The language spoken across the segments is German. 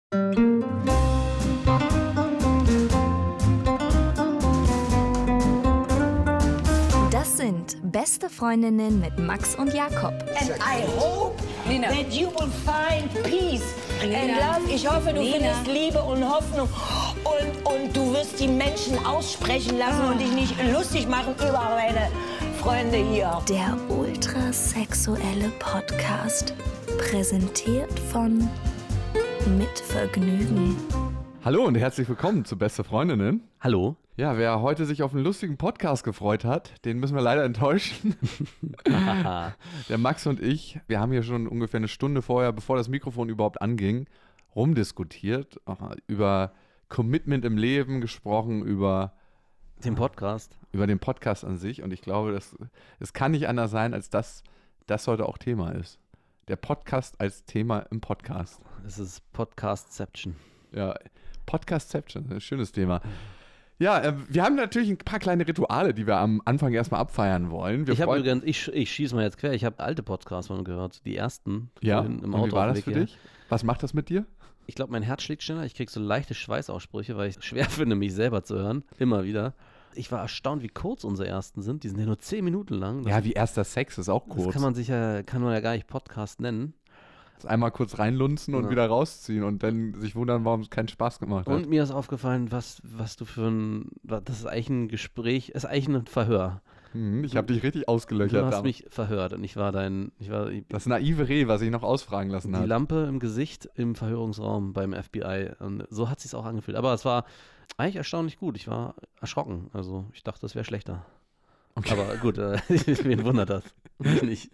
Das sind Beste Freundinnen mit Max und Jakob. And I hope that you will find peace and love. Ich hoffe, du findest Liebe und Hoffnung und du wirst die Menschen aussprechen lassen und dich nicht lustig machen über meine Freunde hier. Der ultrasexuelle Podcast, präsentiert von Mit Vergnügen. Hallo und herzlich willkommen zu Beste Freundinnen. Hallo. Ja, wer heute sich auf einen lustigen Podcast gefreut hat, den müssen wir leider enttäuschen. Der Max und ich, wir haben hier schon ungefähr eine Stunde vorher, bevor das Mikrofon überhaupt anging, rumdiskutiert, über Commitment im Leben gesprochen, über den Podcast. Über den Podcast an sich. Und ich glaube, es kann nicht anders sein, als dass das heute auch Thema ist. Der Podcast als Thema im Podcast. Es ist Podcastception. Ja, Podcastception, ein schönes Thema. Ja, wir haben natürlich ein paar kleine Rituale, die wir am Anfang erstmal abfeiern wollen. Ich schieße mal jetzt quer, ich habe alte Podcasts von gehört, die ersten. Ja, im und Auto wie war das für dich? Was macht das mit dir? Ich glaube, mein Herz schlägt schneller, ich kriege so leichte Schweißausbrüche, weil ich es schwer finde, mich selber zu hören, immer wieder. Ich war erstaunt, wie kurz unsere ersten sind, die sind ja nur 10 Minuten lang. Ja, wie erster Sex ist auch kurz. Das kann man ja gar nicht Podcast nennen. Einmal kurz reinlunzen und wieder rausziehen und dann sich wundern, warum es keinen Spaß gemacht hat. Und mir ist aufgefallen, was du das ist eigentlich ein Gespräch, ist eigentlich ein Verhör. Ich habe dich richtig ausgelöchert. Du hast mich verhört und ich war das naive Reh, was ich noch ausfragen lassen habe. Die Lampe im Gesicht im Verhörungsraum beim FBI und so hat es sich auch angefühlt. Aber es war eigentlich erstaunlich gut. Ich war erschrocken. Also ich dachte, das wäre schlechter. Okay. Aber gut, wen wundert das? Nicht.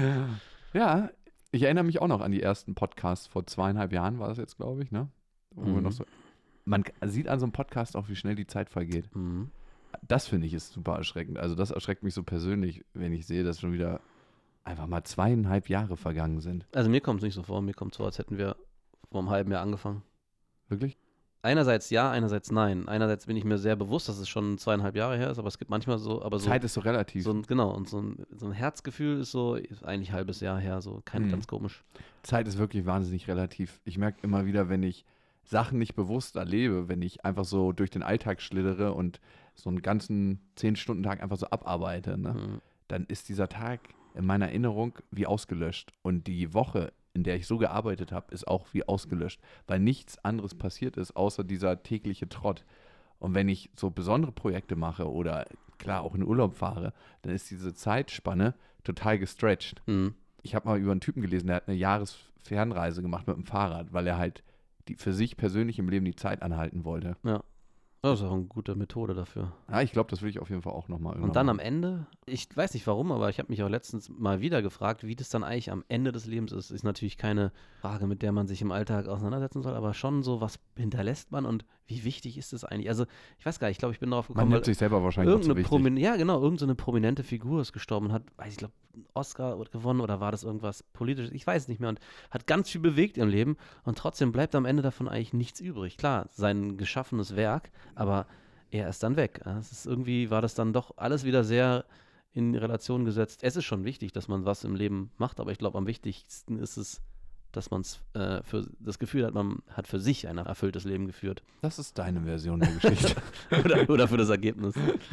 Ja, ich erinnere mich auch noch an die ersten Podcasts vor 2,5 Jahren, war das jetzt, glaube ich, ne? Wo wir noch so, man sieht an so einem Podcast auch, wie schnell die Zeit vergeht. Das finde ich ist super erschreckend. Also das erschreckt mich so persönlich, wenn ich sehe, dass schon wieder einfach mal 2,5 Jahre vergangen sind. Also mir kommt es nicht so vor. Mir kommt es so, als hätten wir vor einem halben Jahr angefangen. Wirklich? Einerseits ja, einerseits nein. Einerseits bin ich mir sehr bewusst, dass es schon 2,5 Jahre her ist, aber es gibt manchmal so, Zeit ist so relativ. Genau, und so ein Herzgefühl ist eigentlich ein halbes Jahr her, so ganz komisch. Zeit ist wirklich wahnsinnig relativ. Ich merke immer wieder, wenn ich Sachen nicht bewusst erlebe, wenn ich einfach so durch den Alltag schlittere und so einen ganzen 10-Stunden-Tag einfach so abarbeite, ne? Dann ist dieser Tag in meiner Erinnerung wie ausgelöscht und die Woche, in der ich so gearbeitet habe, ist auch wie ausgelöscht, weil nichts anderes passiert ist, außer dieser tägliche Trott. Und wenn ich so besondere Projekte mache oder klar auch in Urlaub fahre, dann ist diese Zeitspanne total gestretched. Ich habe mal über einen Typen gelesen, der hat eine Jahresfernreise gemacht mit dem Fahrrad, weil er halt für sich persönlich im Leben die Zeit anhalten wollte. Ja. Das ist auch eine gute Methode dafür. Ja, ich glaube, das will ich auf jeden Fall auch nochmal irgendwann. Und dann am Ende, ich weiß nicht warum, aber ich habe mich auch letztens mal wieder gefragt, wie das dann eigentlich am Ende des Lebens ist. Ist natürlich keine Frage, mit der man sich im Alltag auseinandersetzen soll, aber schon so, was hinterlässt man und wie wichtig ist das eigentlich? Also, ich weiß gar nicht, ich glaube, ich bin darauf gekommen, man nimmt sich selber wahrscheinlich auch zu wichtig. Ja, genau, irgendeine prominente Figur ist gestorben und hat, ich glaube, einen Oscar gewonnen oder war das irgendwas Politisches? Ich weiß es nicht mehr und hat ganz viel bewegt im Leben und trotzdem bleibt am Ende davon eigentlich nichts übrig. Klar, sein geschaffenes Werk, aber er ist dann weg. War das dann doch alles wieder sehr in Relation gesetzt. Es ist schon wichtig, dass man was im Leben macht, aber ich glaube, am wichtigsten ist es, dass man für das Gefühl hat, man hat für sich ein erfülltes Leben geführt. Das ist deine Version der Geschichte. oder für das Ergebnis.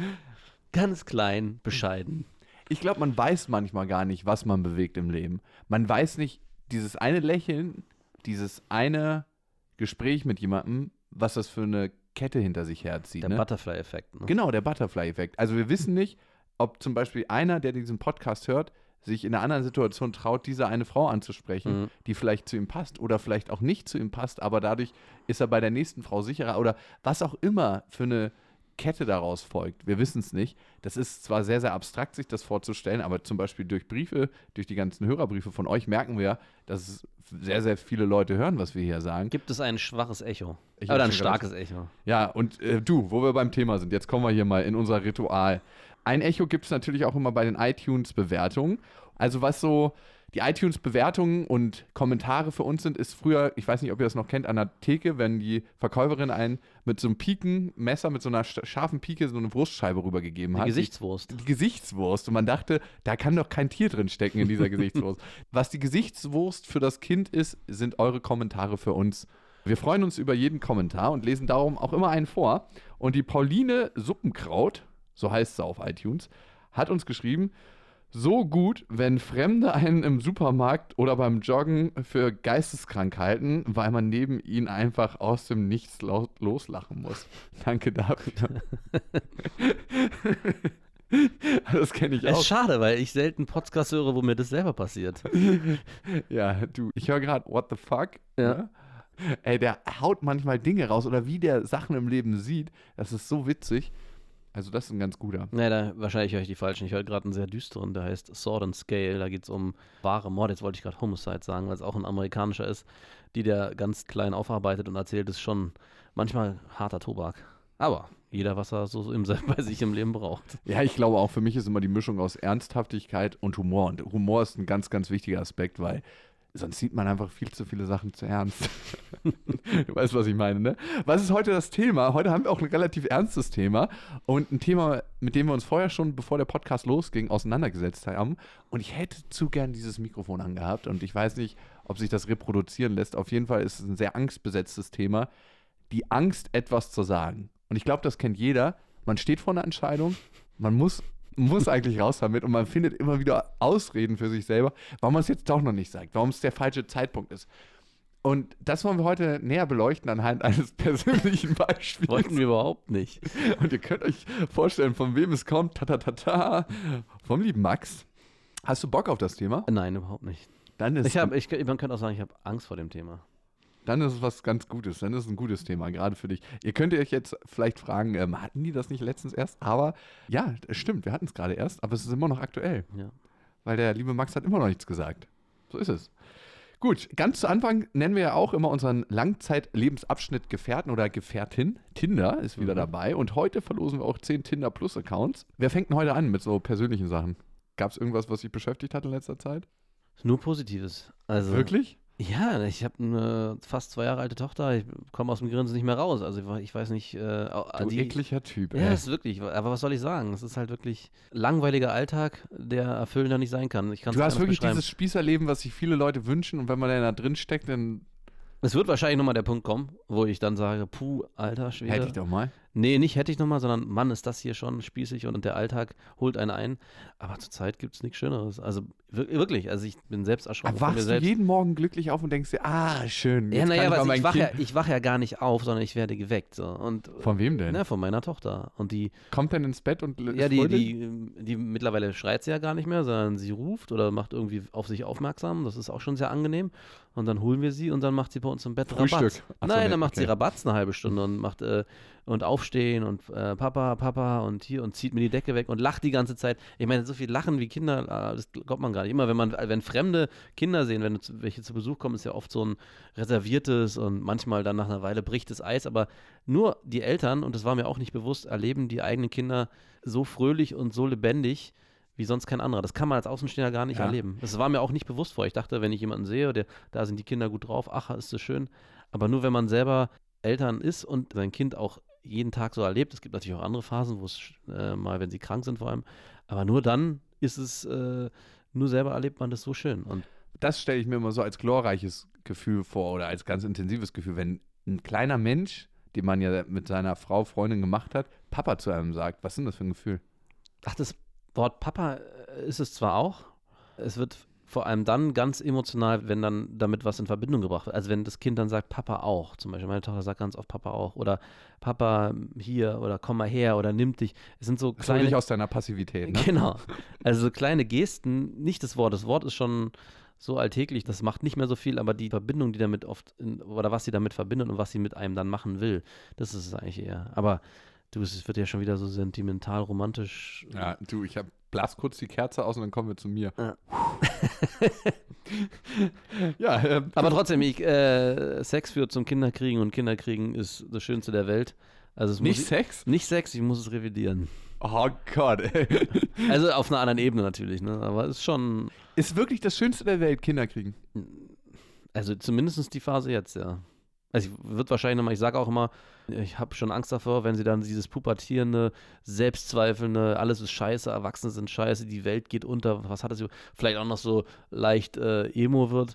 Ganz klein, bescheiden. Ich glaube, man weiß manchmal gar nicht, was man bewegt im Leben. Man weiß nicht, dieses eine Lächeln, dieses eine Gespräch mit jemandem, was das für eine Kette hinter sich herzieht. Der Butterfly-Effekt. Ne? Genau, der Butterfly-Effekt. Also wir wissen nicht, ob zum Beispiel einer, der diesen Podcast hört, sich in einer anderen Situation traut, diese eine Frau anzusprechen, die vielleicht zu ihm passt oder vielleicht auch nicht zu ihm passt, aber dadurch ist er bei der nächsten Frau sicherer oder was auch immer für eine Kette daraus folgt. Wir wissen es nicht. Das ist zwar sehr, sehr abstrakt, sich das vorzustellen, aber zum Beispiel durch Briefe, durch die ganzen Hörerbriefe von euch merken wir, dass sehr, sehr viele Leute hören, was wir hier sagen. Gibt es ein schwaches Echo? Oder ein starkes Echo? Ja, und wo wir beim Thema sind, jetzt kommen wir hier mal in unser Ritual. Ein Echo gibt es natürlich auch immer bei den iTunes-Bewertungen. Also was so die iTunes-Bewertungen und Kommentare für uns sind, ist früher, ich weiß nicht, ob ihr das noch kennt, an der Theke, wenn die Verkäuferin einen mit so einem Pikenmesser, mit so einer scharfen Pike so eine Wurstscheibe rübergegeben hat. Die Gesichtswurst. Die Gesichtswurst. Und man dachte, da kann doch kein Tier drin stecken in dieser Gesichtswurst. Was die Gesichtswurst für das Kind ist, sind eure Kommentare für uns. Wir freuen uns über jeden Kommentar und lesen darum auch immer einen vor. Und die Pauline Suppenkraut, so heißt sie auf iTunes, hat uns geschrieben, so gut, wenn Fremde einen im Supermarkt oder beim Joggen für geisteskrank halten, weil man neben ihnen einfach aus dem Nichts loslachen muss. Danke dafür. Das kenne ich auch. Ist schade, weil ich selten Podcasts höre, wo mir das selber passiert. Ja, du, ich höre gerade What the fuck. Ja. Ne? Ey, der haut manchmal Dinge raus oder wie der Sachen im Leben sieht. Das ist so witzig. Also das ist ein ganz guter. Nee, wahrscheinlich höre ich die falschen. Ich höre gerade einen sehr düsteren, der heißt Sword and Scale. Da geht es um wahre Mord. Jetzt wollte ich gerade Homicide sagen, weil es auch ein amerikanischer ist, die der ganz klein aufarbeitet und erzählt, ist schon manchmal harter Tobak. Aber jeder, was er so bei sich im Leben braucht. Ja, ich glaube auch, für mich ist immer die Mischung aus Ernsthaftigkeit und Humor. Und Humor ist ein ganz, ganz wichtiger Aspekt, weil sonst sieht man einfach viel zu viele Sachen zu ernst. Du weißt, was ich meine, ne? Was ist heute das Thema? Heute haben wir auch ein relativ ernstes Thema und ein Thema, mit dem wir uns vorher schon, bevor der Podcast losging, auseinandergesetzt haben. Und ich hätte zu gern dieses Mikrofon angehabt und ich weiß nicht, ob sich das reproduzieren lässt. Auf jeden Fall ist es ein sehr angstbesetztes Thema. Die Angst, etwas zu sagen. Und ich glaube, das kennt jeder. Man steht vor einer Entscheidung, man muss eigentlich raus damit und man findet immer wieder Ausreden für sich selber, warum man es jetzt doch noch nicht sagt, warum es der falsche Zeitpunkt ist. Und das wollen wir heute näher beleuchten anhand eines persönlichen Beispiels. Wollten wir überhaupt nicht. Und ihr könnt euch vorstellen, von wem es kommt. Vom lieben Max. Hast du Bock auf das Thema? Nein, überhaupt nicht. Dann ist Man könnte auch sagen, ich habe Angst vor dem Thema. Dann ist es was ganz Gutes. Dann ist es ein gutes Thema, gerade für dich. Ihr könnt euch jetzt vielleicht fragen, hatten die das nicht letztens erst? Aber ja, es stimmt, wir hatten es gerade erst, aber es ist immer noch aktuell. Ja. Weil der liebe Max hat immer noch nichts gesagt. So ist es. Gut, ganz zu Anfang nennen wir ja auch immer unseren Langzeit-Lebensabschnitt Gefährten oder Gefährtin. Tinder ist wieder dabei und heute verlosen wir auch 10 Tinder Plus Accounts. Wer fängt denn heute an mit so persönlichen Sachen? Gab es irgendwas, was dich beschäftigt hat in letzter Zeit? Nur Positives. Also, wirklich? Ja, ich habe eine fast 2 Jahre alte Tochter, ich komme aus dem Grinsen nicht mehr raus. Also ich weiß nicht. Du ekliger Typ, ey. Ja, ist wirklich, aber was soll ich sagen? Es ist halt wirklich langweiliger Alltag, der erfüllender nicht sein kann. Du hast wirklich dieses Spießerleben, was sich viele Leute wünschen und wenn man da drin steckt, dann... Es wird wahrscheinlich nochmal der Punkt kommen, wo ich dann sage, puh, alter Schwede. Hätte ich doch mal. Nee, nicht hätte ich nochmal, sondern Mann, ist das hier schon spießig und der Alltag holt einen ein. Aber zurzeit gibt es nichts Schöneres. Also wirklich, also ich bin selbst erschrocken von mir selbst. Wachst du jeden Morgen glücklich auf und denkst dir, schön. Ja, naja, aber ich wache ja gar nicht auf, sondern ich werde geweckt. So. Und, von wem denn? Na, von meiner Tochter. Und die kommt dann ins Bett und ja, die mittlerweile schreit sie ja gar nicht mehr, sondern sie ruft oder macht irgendwie auf sich aufmerksam. Das ist auch schon sehr angenehm. Und dann holen wir sie und dann macht sie bei uns im Bett Rabatz. Nein, dann macht sie Rabatz eine halbe Stunde und macht und aufstehen und Papa und hier und zieht mir die Decke weg und lacht die ganze Zeit. Ich meine, so viel Lachen wie Kinder, das glaubt man gar nicht. Immer wenn fremde Kinder sehen, wenn welche zu Besuch kommen, ist ja oft so ein reserviertes und manchmal dann nach einer Weile bricht das Eis, aber nur die Eltern, und das war mir auch nicht bewusst, erleben die eigenen Kinder so fröhlich und so lebendig wie sonst kein anderer. Das kann man als Außenstehender gar nicht erleben. Das war mir auch nicht bewusst vorher. Ich dachte, wenn ich jemanden sehe, da sind die Kinder gut drauf, ach, ist das schön. Aber nur wenn man selber Eltern ist und sein Kind auch jeden Tag so erlebt, es gibt natürlich auch andere Phasen, wo es mal, wenn sie krank sind vor allem, aber nur dann ist es, nur selber erlebt man das so schön. Und das stelle ich mir immer so als glorreiches Gefühl vor oder als ganz intensives Gefühl, wenn ein kleiner Mensch, den man ja mit seiner Frau, Freundin gemacht hat, Papa zu einem sagt. Was ist denn das für ein Gefühl? Ach, das Wort Papa ist es zwar auch, es wird vor allem dann ganz emotional, wenn dann damit was in Verbindung gebracht wird. Also wenn das Kind dann sagt, Papa auch, zum Beispiel meine Tochter sagt ganz oft Papa auch oder Papa hier oder komm mal her oder nimm dich. Es sind so kleine... Das nicht aus deiner Passivität, ne? Genau. Also so kleine Gesten, nicht das Wort. Das Wort ist schon so alltäglich, das macht nicht mehr so viel, aber die Verbindung, die damit oft, oder was sie damit verbindet und was sie mit einem dann machen will, das ist es eigentlich eher. Aber du, es wird ja schon wieder so sentimental, romantisch. Ja, du, ich blas kurz die Kerze aus und dann kommen wir zu mir. Ja. Aber trotzdem, Sex führt zum Kinderkriegen und Kinderkriegen ist das Schönste der Welt. Also Sex? Nicht Sex, ich muss es revidieren. Oh Gott, ey. Also auf einer anderen Ebene natürlich, ne? Aber es ist schon... Ist wirklich das Schönste der Welt, Kinder kriegen? Also zumindest die Phase jetzt, ja. Also wird wahrscheinlich nochmal, ich sage auch immer, ich habe schon Angst davor, wenn sie dann dieses pubertierende, selbstzweifelnde, alles ist scheiße, Erwachsene sind scheiße, die Welt geht unter, was hat das, vielleicht auch noch so leicht Emo wird.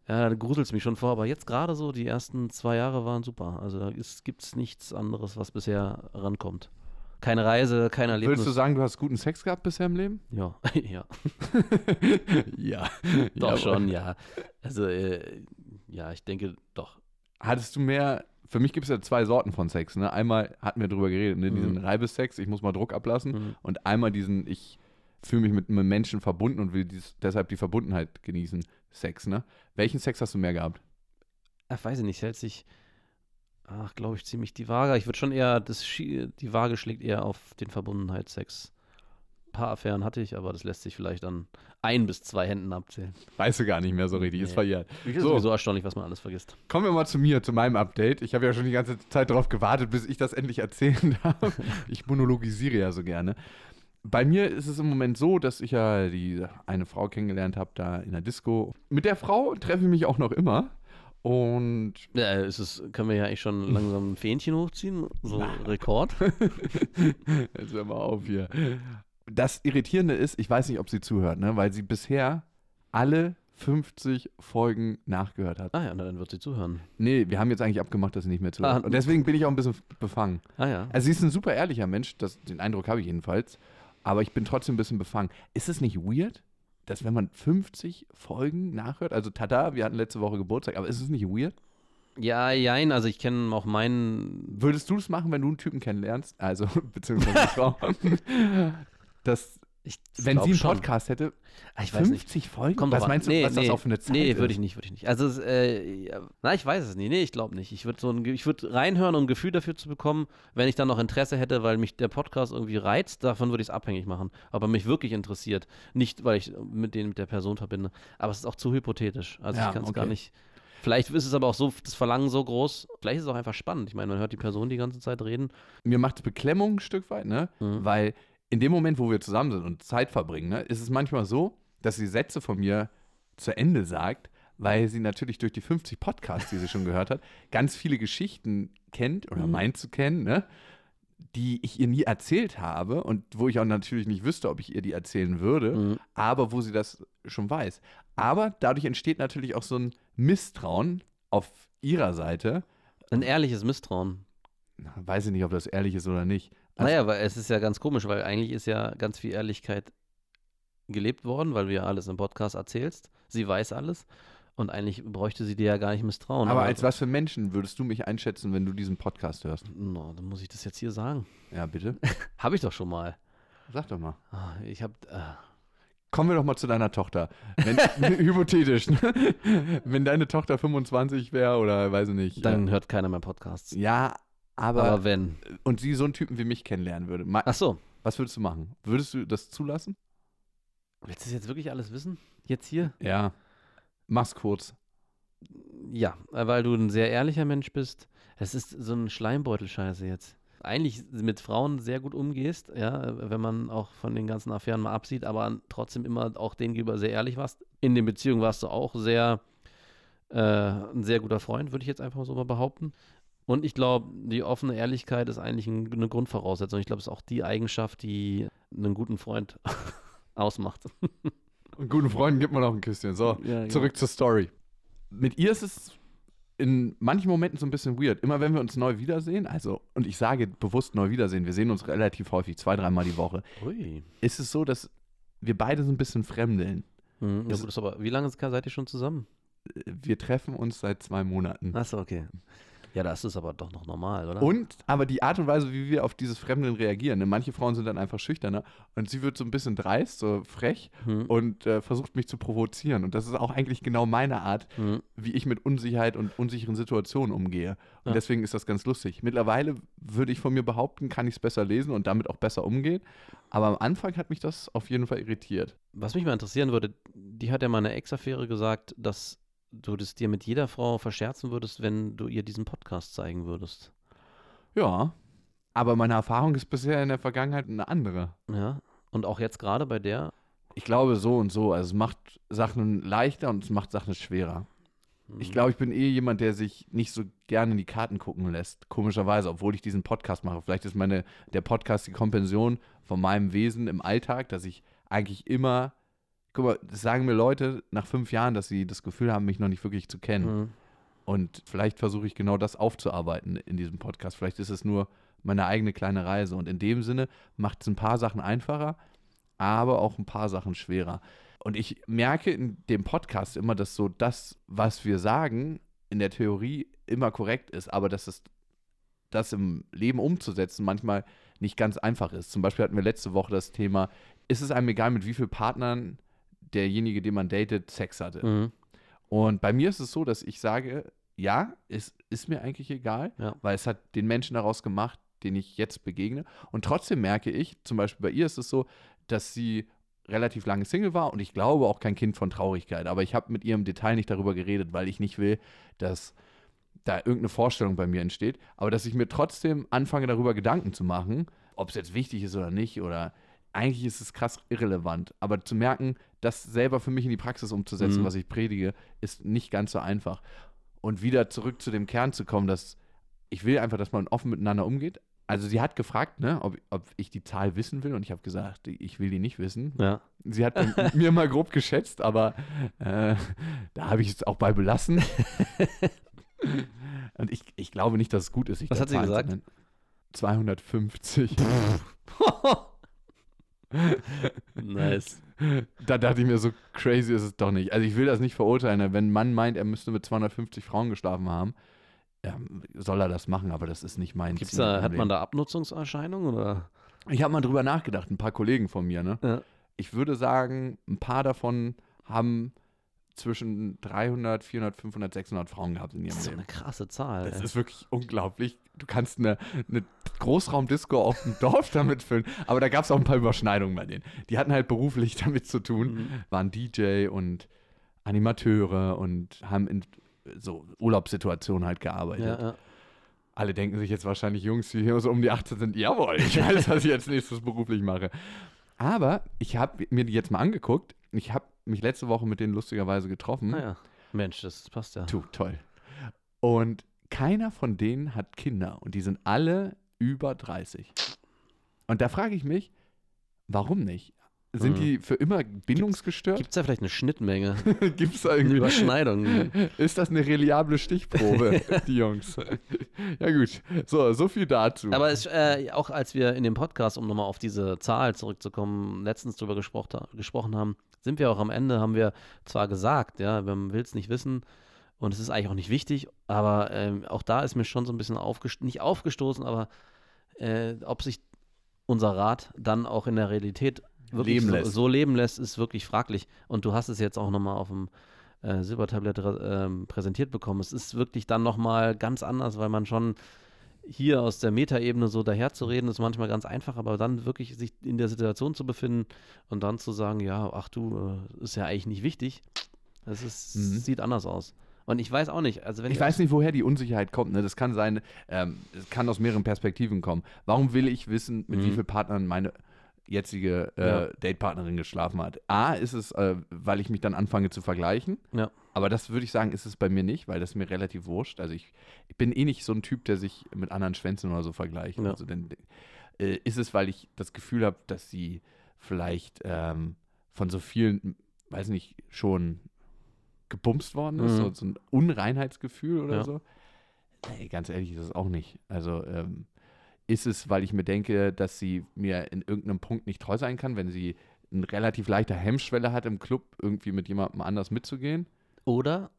Ja, da gruselt es mich schon vor, aber jetzt gerade so, die ersten 2 Jahre waren super. Also da gibt es nichts anderes, was bisher rankommt. Keine Reise, kein Erlebnis. Würdest du sagen, du hast guten Sex gehabt bisher im Leben? Ja, ja. Ja. Doch schon, ja. Also, ja, ich denke doch. Hattest du mehr, für mich gibt es ja 2 Sorten von Sex, ne? Einmal hatten wir drüber geredet, ne? Diesen Reibessex, ich muss mal Druck ablassen und einmal diesen, ich fühle mich mit einem Menschen verbunden und will deshalb die Verbundenheit genießen, Sex, ne? Welchen Sex hast du mehr gehabt? Ach, weiß ich nicht, hält sich, glaube ich, ziemlich die Waage. Ich würde schon eher, die Waage schlägt eher auf den Verbundenheitssex. Ein paar Affären hatte ich, aber das lässt sich vielleicht an 1 bis 2 Händen abzählen. Weißt du gar nicht mehr so richtig, ist verjährt. Ist sowieso erstaunlich, was man alles vergisst. Kommen wir mal zu mir, zu meinem Update. Ich habe ja schon die ganze Zeit darauf gewartet, bis ich das endlich erzählen darf. Ich monologisiere ja so gerne. Bei mir ist es im Moment so, dass ich ja eine Frau kennengelernt habe, da in der Disco. Mit der Frau treffe ich mich auch noch immer. Und ja, können wir ja eigentlich schon langsam ein Fähnchen hochziehen? So Rekord? Jetzt hör mal auf hier. Das Irritierende ist, ich weiß nicht, ob sie zuhört, ne? Weil sie bisher alle 50 Folgen nachgehört hat. Ah ja, dann wird sie zuhören. Nee, wir haben jetzt eigentlich abgemacht, dass sie nicht mehr zuhört. Und deswegen bin ich auch ein bisschen befangen. Ah ja. Also sie ist ein super ehrlicher Mensch, den Eindruck habe ich jedenfalls. Aber ich bin trotzdem ein bisschen befangen. Ist es nicht weird, dass wenn man 50 Folgen nachhört, also tada, wir hatten letzte Woche Geburtstag, aber ist es nicht weird? Ja, jein, also ich kenne auch meinen... Würdest du es machen, wenn du einen Typen kennenlernst, also beziehungsweise eine Frau, wenn sie einen Podcast hätte, ich weiß 50 nicht. Folgen? Kommt was drauf meinst du, an. was das auch für eine Zeit ist? ist? Würde ich nicht. Also, ich weiß es nicht. Nee, ich glaube nicht. Ich würde reinhören, um ein Gefühl dafür zu bekommen, wenn ich dann noch Interesse hätte, weil mich der Podcast irgendwie reizt, davon würde ich es abhängig machen. Aber mich wirklich interessiert. Nicht, weil ich mit der Person verbinde. Aber es ist auch zu hypothetisch. Also ich kann es gar nicht. Vielleicht ist es aber auch so, das Verlangen so groß, vielleicht ist es auch einfach spannend. Ich meine, man hört die Person die ganze Zeit reden. Mir macht es Beklemmung ein Stück weit, ne? Weil in dem Moment, wo wir zusammen sind und Zeit verbringen, ne, ist es manchmal so, dass sie Sätze von mir zu Ende sagt, weil sie natürlich durch die 50 Podcasts, die sie schon gehört hat, ganz viele Geschichten kennt oder meint zu kennen, ne, die ich ihr nie erzählt habe und wo ich auch natürlich nicht wüsste, ob ich ihr die erzählen würde, aber wo sie das schon weiß. Aber dadurch entsteht natürlich auch so ein Misstrauen auf ihrer Seite. Ein ehrliches Misstrauen. Weiß ich nicht, ob das ehrlich ist oder nicht. Naja, weil es ist ja ganz komisch, weil eigentlich ist ja ganz viel Ehrlichkeit gelebt worden, weil du ja alles im Podcast erzählst. Sie weiß alles und eigentlich bräuchte sie dir ja gar nicht misstrauen. Aber als was für Menschen würdest du mich einschätzen, wenn du diesen Podcast hörst? No, dann muss ich das jetzt hier sagen. Ja, bitte. Habe ich doch schon mal. Sag doch mal. Kommen wir doch mal zu deiner Tochter. Hypothetisch. Ne? Wenn deine Tochter 25 wäre oder weiß ich nicht. Dann hört keiner mehr Podcasts. Ja, aber wenn. Und sie so einen Typen wie mich kennenlernen würde. Ach so. Was würdest du machen? Würdest du das zulassen? Willst du das jetzt wirklich alles wissen? Jetzt hier? Ja. Mach's kurz. Ja, weil du ein sehr ehrlicher Mensch bist. Es ist so ein Schleimbeutel-Scheiße jetzt. Eigentlich mit Frauen sehr gut umgehst, ja, wenn man auch von den ganzen Affären mal absieht, aber trotzdem immer auch denen gegenüber sehr ehrlich warst. In den Beziehungen warst du auch ein sehr guter Freund, würde ich jetzt einfach so mal behaupten. Und ich glaube, die offene Ehrlichkeit ist eigentlich eine Grundvoraussetzung. Ich glaube, es ist auch die Eigenschaft, die einen guten Freund ausmacht. Und guten Freunden gibt man auch ein Küsschen. So, ja, zurück zur Story. Mit ihr ist es in manchen Momenten so ein bisschen weird. Immer wenn wir uns neu wiedersehen, und ich sage bewusst neu wiedersehen, wir sehen uns relativ häufig, 2-3 Mal die Woche, ist es so, dass wir beide so ein bisschen fremdeln. Ja, gut, aber wie lange seid ihr schon zusammen? Wir treffen uns seit 2 Monaten. Achso, okay. Ja, das ist aber doch noch normal, oder? Aber die Art und Weise, wie wir auf dieses Fremdeln reagieren, ne? Manche Frauen sind dann einfach schüchterner und sie wird so ein bisschen dreist, so frech und versucht mich zu provozieren. Und das ist auch eigentlich genau meine Art, wie ich mit Unsicherheit und unsicheren Situationen umgehe. Und deswegen ist das ganz lustig. Mittlerweile würde ich von mir behaupten, kann ich es besser lesen und damit auch besser umgehen. Aber am Anfang hat mich das auf jeden Fall irritiert. Was mich mal interessieren würde, die hat ja mal eine Ex-Affäre gesagt, dass du das dir mit jeder Frau verscherzen würdest, wenn du ihr diesen Podcast zeigen würdest. Ja, aber meine Erfahrung ist bisher in der Vergangenheit eine andere. Ja, und auch jetzt gerade bei der? Ich glaube so und so. Also es macht Sachen leichter und es macht Sachen schwerer. Ich glaube, ich bin jemand, der sich nicht so gerne in die Karten gucken lässt. Komischerweise, obwohl ich diesen Podcast mache. Vielleicht ist der Podcast die Kompension von meinem Wesen im Alltag, dass ich eigentlich immer guck mal, das sagen mir Leute nach 5 Jahren, dass sie das Gefühl haben, mich noch nicht wirklich zu kennen. Und vielleicht versuche ich genau das aufzuarbeiten in diesem Podcast. Vielleicht ist es nur meine eigene kleine Reise. Und in dem Sinne macht es ein paar Sachen einfacher, aber auch ein paar Sachen schwerer. Und ich merke in dem Podcast immer, dass so das, was wir sagen, in der Theorie immer korrekt ist, aber dass es das im Leben umzusetzen manchmal nicht ganz einfach ist. Zum Beispiel hatten wir letzte Woche das Thema, ist es einem egal, mit wie vielen Partnern derjenige, den man datet, Sex hatte. Und bei mir ist es so, dass ich sage, ja, es ist mir eigentlich egal, weil es hat den Menschen daraus gemacht, den ich jetzt begegne. Und trotzdem merke ich, zum Beispiel bei ihr ist es so, dass sie relativ lange Single war und ich glaube auch kein Kind von Traurigkeit. Aber ich habe mit ihr im Detail nicht darüber geredet, weil ich nicht will, dass da irgendeine Vorstellung bei mir entsteht. Aber dass ich mir trotzdem anfange, darüber Gedanken zu machen, ob es jetzt wichtig ist oder nicht oder eigentlich ist es krass irrelevant. Aber zu merken, das selber für mich in die Praxis umzusetzen, was ich predige, ist nicht ganz so einfach. Und wieder zurück zu dem Kern zu kommen, dass ich will einfach, dass man offen miteinander umgeht. Also sie hat gefragt, ne, ob ich die Zahl wissen will und ich habe gesagt, ich will die nicht wissen. Ja. Sie hat mir mal grob geschätzt, aber da habe ich es auch bei belassen. Und ich glaube nicht, dass es gut ist. Was hat sie gesagt? 250. Nice. Da dachte ich mir, so crazy ist es doch nicht. Also ich will das nicht verurteilen. Wenn ein Mann meint, er müsste mit 250 Frauen geschlafen haben, soll er das machen, aber das ist nicht mein Ziel. Hat man da Abnutzungserscheinungen? Oder? Ich habe mal drüber nachgedacht, ein paar Kollegen von mir. Ne? Ja. Ich würde sagen, ein paar davon haben zwischen 300, 400, 500, 600 Frauen gehabt in ihrem Leben. Das ist eine krasse Zahl. Das ist wirklich unglaublich. Du kannst eine Großraumdisco auf dem Dorf damit füllen, aber da gab es auch ein paar Überschneidungen bei denen. Die hatten halt beruflich damit zu tun, waren DJ und Animateure und haben in so Urlaubssituationen halt gearbeitet. Ja. Alle denken sich jetzt wahrscheinlich, Jungs, die hier so um die 18 sind, jawohl, ich weiß, was ich jetzt nächstes beruflich mache. Aber ich habe mir die jetzt mal angeguckt. Ich habe mich letzte Woche mit denen lustigerweise getroffen. Ja. Mensch, das passt ja. Toll. Und keiner von denen hat Kinder und die sind alle über 30. Und da frage ich mich, warum nicht? Sind die für immer bindungsgestört? Gibt es da vielleicht eine Schnittmenge? Gibt es da irgendwie eine Überschneidung? Ist das eine reliable Stichprobe, die Jungs? Ja gut, so viel dazu. Aber auch als wir in dem Podcast, um nochmal auf diese Zahl zurückzukommen, letztens drüber gesprochen haben, sind wir auch am Ende, haben wir zwar gesagt, ja, man will es nicht wissen und es ist eigentlich auch nicht wichtig, aber auch da ist mir schon so ein bisschen nicht aufgestoßen, aber ob sich unser Rat dann auch in der Realität wirklich so leben lässt, ist wirklich fraglich. Und du hast es jetzt auch nochmal auf dem Silbertablett präsentiert bekommen. Es ist wirklich dann nochmal ganz anders, weil man schon hier aus der Metaebene so daherzureden, ist manchmal ganz einfach, aber dann wirklich sich in der Situation zu befinden und dann zu sagen, ja, ach du, ist ja eigentlich nicht wichtig. Das sieht anders aus. Und ich weiß auch nicht, also wenn ich weiß nicht, woher die Unsicherheit kommt. Ne? Das kann sein, es kann aus mehreren Perspektiven kommen. Warum will ich wissen, mit wie vielen Partnern meine jetzige Datepartnerin geschlafen hat? A, ist es, weil ich mich dann anfange zu vergleichen. Ja. Aber das würde ich sagen, ist es bei mir nicht, weil das ist mir relativ wurscht. Also ich bin eh nicht so ein Typ, der sich mit anderen Schwänzen oder so vergleicht. Ja. Also dann ist es, weil ich das Gefühl habe, dass sie vielleicht von so vielen, weiß nicht, schon gebumst worden ist, so ein Unreinheitsgefühl oder so. Nee, ganz ehrlich ist es auch nicht. Also ist es, weil ich mir denke, dass sie mir in irgendeinem Punkt nicht treu sein kann, wenn sie eine relativ leichte Hemmschwelle hat, im Club irgendwie mit jemandem anders mitzugehen? Oder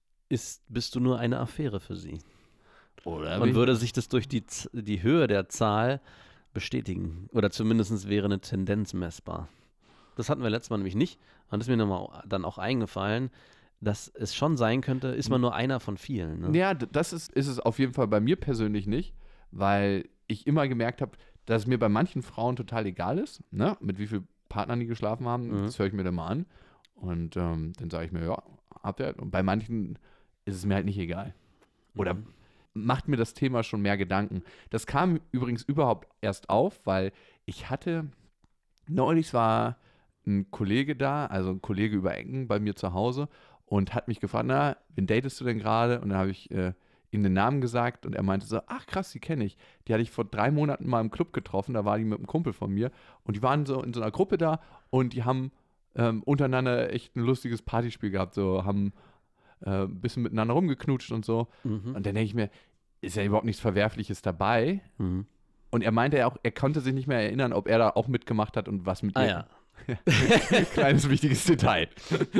bist du nur eine Affäre für sie? Oder man würde sich das durch die Höhe der Zahl bestätigen. Oder zumindest wäre eine Tendenz messbar. Das hatten wir letztes Mal nämlich nicht. Und das ist mir dann auch eingefallen, dass es schon sein könnte, ist man nur einer von vielen. Ne? Ja, das ist es auf jeden Fall bei mir persönlich nicht, weil ich immer gemerkt habe, dass es mir bei manchen Frauen total egal ist, ne? Mit wie vielen Partnern die geschlafen haben. Das höre ich mir dann mal an. Und dann sage ich mir, ja, habt ihr. Und bei manchen ist es mir halt nicht egal. Oder macht mir das Thema schon mehr Gedanken. Das kam übrigens überhaupt erst auf, weil neulich war ein Kollege da, also ein Kollege über Ecken bei mir zu Hause und hat mich gefragt, na, wen datest du denn gerade? Und dann habe ich ihm den Namen gesagt und er meinte so, ach krass, die kenne ich. Die hatte ich vor 3 Monaten mal im Club getroffen, da war die mit einem Kumpel von mir und die waren so in so einer Gruppe da und die haben untereinander echt ein lustiges Partyspiel gehabt, so haben ein bisschen miteinander rumgeknutscht und so. Und dann denke ich mir, ist ja überhaupt nichts Verwerfliches dabei. Und er meinte ja auch, er konnte sich nicht mehr erinnern, ob er da auch mitgemacht hat und was mit ihr. Ja. Kleines wichtiges Detail.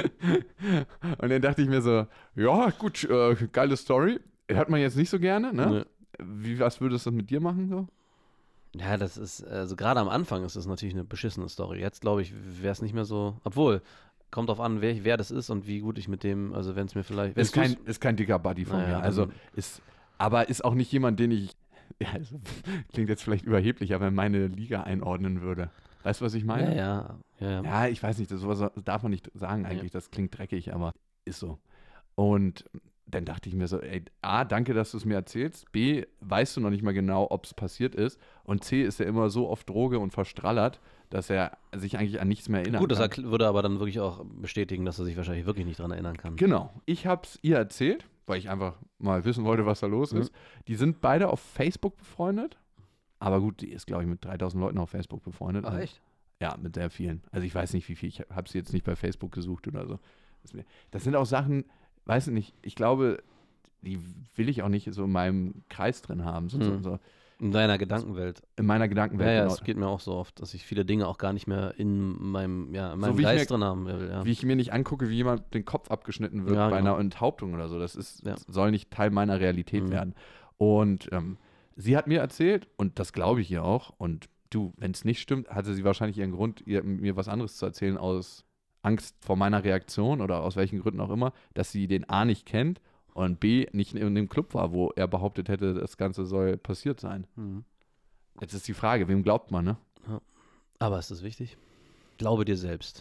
Und dann dachte ich mir so, ja, gut, geile Story. Hört man jetzt nicht so gerne, ne? Was würdest du mit dir machen so? Ja, das ist, also gerade am Anfang ist das natürlich eine beschissene Story. Jetzt, glaube ich, wäre es nicht mehr so, obwohl, kommt drauf an, wer das ist und wie gut ich mit dem, also wenn es mir vielleicht... Ist kein dicker Buddy von mir. Also aber ist auch nicht jemand, den ich, ja, also, klingt jetzt vielleicht überheblich, aber in meine Liga einordnen würde. Weißt du, was ich meine? Ja. Ja, ich weiß nicht, sowas darf man nicht sagen eigentlich, das klingt dreckig, aber ist so. Und dann dachte ich mir so, ey, A, danke, dass du es mir erzählst, B, weißt du noch nicht mal genau, ob es passiert ist und C, ist er immer so auf Droge und verstrallert, dass er sich eigentlich an nichts mehr erinnern kann. Gut, das würde aber dann wirklich auch bestätigen, dass er sich wahrscheinlich wirklich nicht dran erinnern kann. Genau. Ich habe es ihr erzählt, weil ich einfach mal wissen wollte, was da los ist. Die sind beide auf Facebook befreundet. Aber gut, die ist, glaube ich, mit 3000 Leuten auf Facebook befreundet. Ach, echt? Ja, mit sehr vielen. Also ich weiß nicht, wie viel. Ich habe sie jetzt nicht bei Facebook gesucht oder so. Das sind auch Sachen, weiß ich nicht, ich glaube, die will ich auch nicht so in meinem Kreis drin haben. So. In deiner Gedankenwelt. In meiner Gedankenwelt, ja, genau. Es geht mir auch so oft, dass ich viele Dinge auch gar nicht mehr in meinem so Geist drin haben will. Ja. Wie ich mir nicht angucke, wie jemand den Kopf abgeschnitten wird bei einer Enthauptung oder so. Das soll nicht Teil meiner Realität werden. Und sie hat mir erzählt, und das glaube ich ihr auch, und du, wenn es nicht stimmt, hatte sie wahrscheinlich ihren Grund, mir was anderes zu erzählen aus Angst vor meiner Reaktion oder aus welchen Gründen auch immer, dass sie den A nicht kennt und B nicht in dem Club war, wo er behauptet hätte, das Ganze soll passiert sein. Jetzt ist die Frage, wem glaubt man, ne? Ja. Aber ist das wichtig? Glaube dir selbst.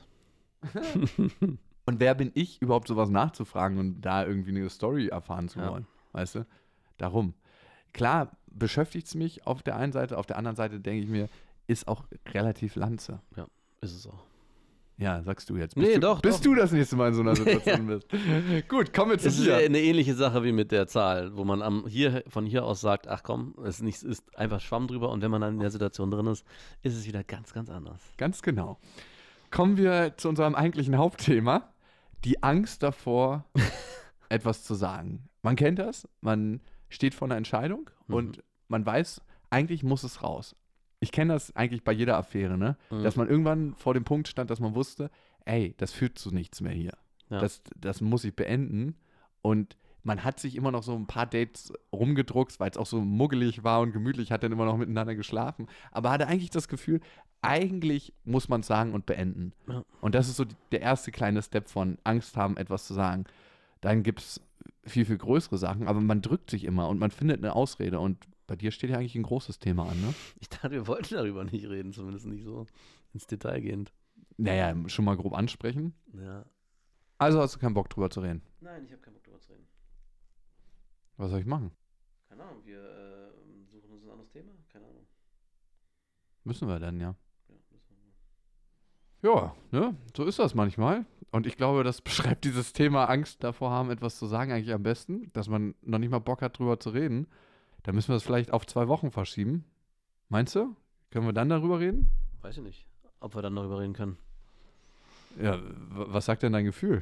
Und wer bin ich, überhaupt sowas nachzufragen und da irgendwie eine Story erfahren zu wollen? Weißt du? Darum. Klar, beschäftigt es mich auf der einen Seite, auf der anderen Seite denke ich mir, ist auch relativ Lanze. Ja, ist es auch. Ja, sagst du jetzt. Bis du das nächste Mal in so einer Situation bist. Gut, kommen wir zu dir. Das ist eine ähnliche Sache wie mit der Zahl, wo man von hier aus sagt, ach komm, es ist einfach Schwamm drüber und wenn man dann in der Situation drin ist, ist es wieder ganz, ganz anders. Ganz genau. Kommen wir zu unserem eigentlichen Hauptthema, die Angst davor, etwas zu sagen. Man kennt das, man steht vor einer Entscheidung und man weiß, eigentlich muss es raus. Ich kenne das eigentlich bei jeder Affäre, ne? Dass man irgendwann vor dem Punkt stand, dass man wusste, ey, das führt zu nichts mehr hier. Ja. Das muss ich beenden. Und man hat sich immer noch so ein paar Dates rumgedruckt, weil es auch so muggelig war und gemütlich, hat dann immer noch miteinander geschlafen. Aber hatte eigentlich das Gefühl, eigentlich muss man es sagen und beenden. Ja. Und das ist so der erste kleine Step von Angst haben, etwas zu sagen. Dann gibt es viel, viel größere Sachen, aber man drückt sich immer und man findet eine Ausrede. Und bei dir steht ja eigentlich ein großes Thema an, ne? Ich dachte, wir wollten darüber nicht reden, zumindest nicht so ins Detail gehend. Naja, schon mal grob ansprechen. Ja. Also hast du keinen Bock drüber zu reden? Nein, ich habe keinen Bock drüber zu reden. Was soll ich machen? Keine Ahnung, wir suchen uns ein anderes Thema? Keine Ahnung. Müssen wir denn, ja. Ja, müssen wir. Ja, ne? So ist das manchmal. Und ich glaube, das beschreibt dieses Thema Angst davor haben, etwas zu sagen eigentlich am besten, dass man noch nicht mal Bock hat, drüber zu reden. Da müssen wir das vielleicht auf 2 Wochen verschieben. Meinst du? Können wir dann darüber reden? Weiß ich nicht, ob wir dann darüber reden können. Ja, was sagt denn dein Gefühl?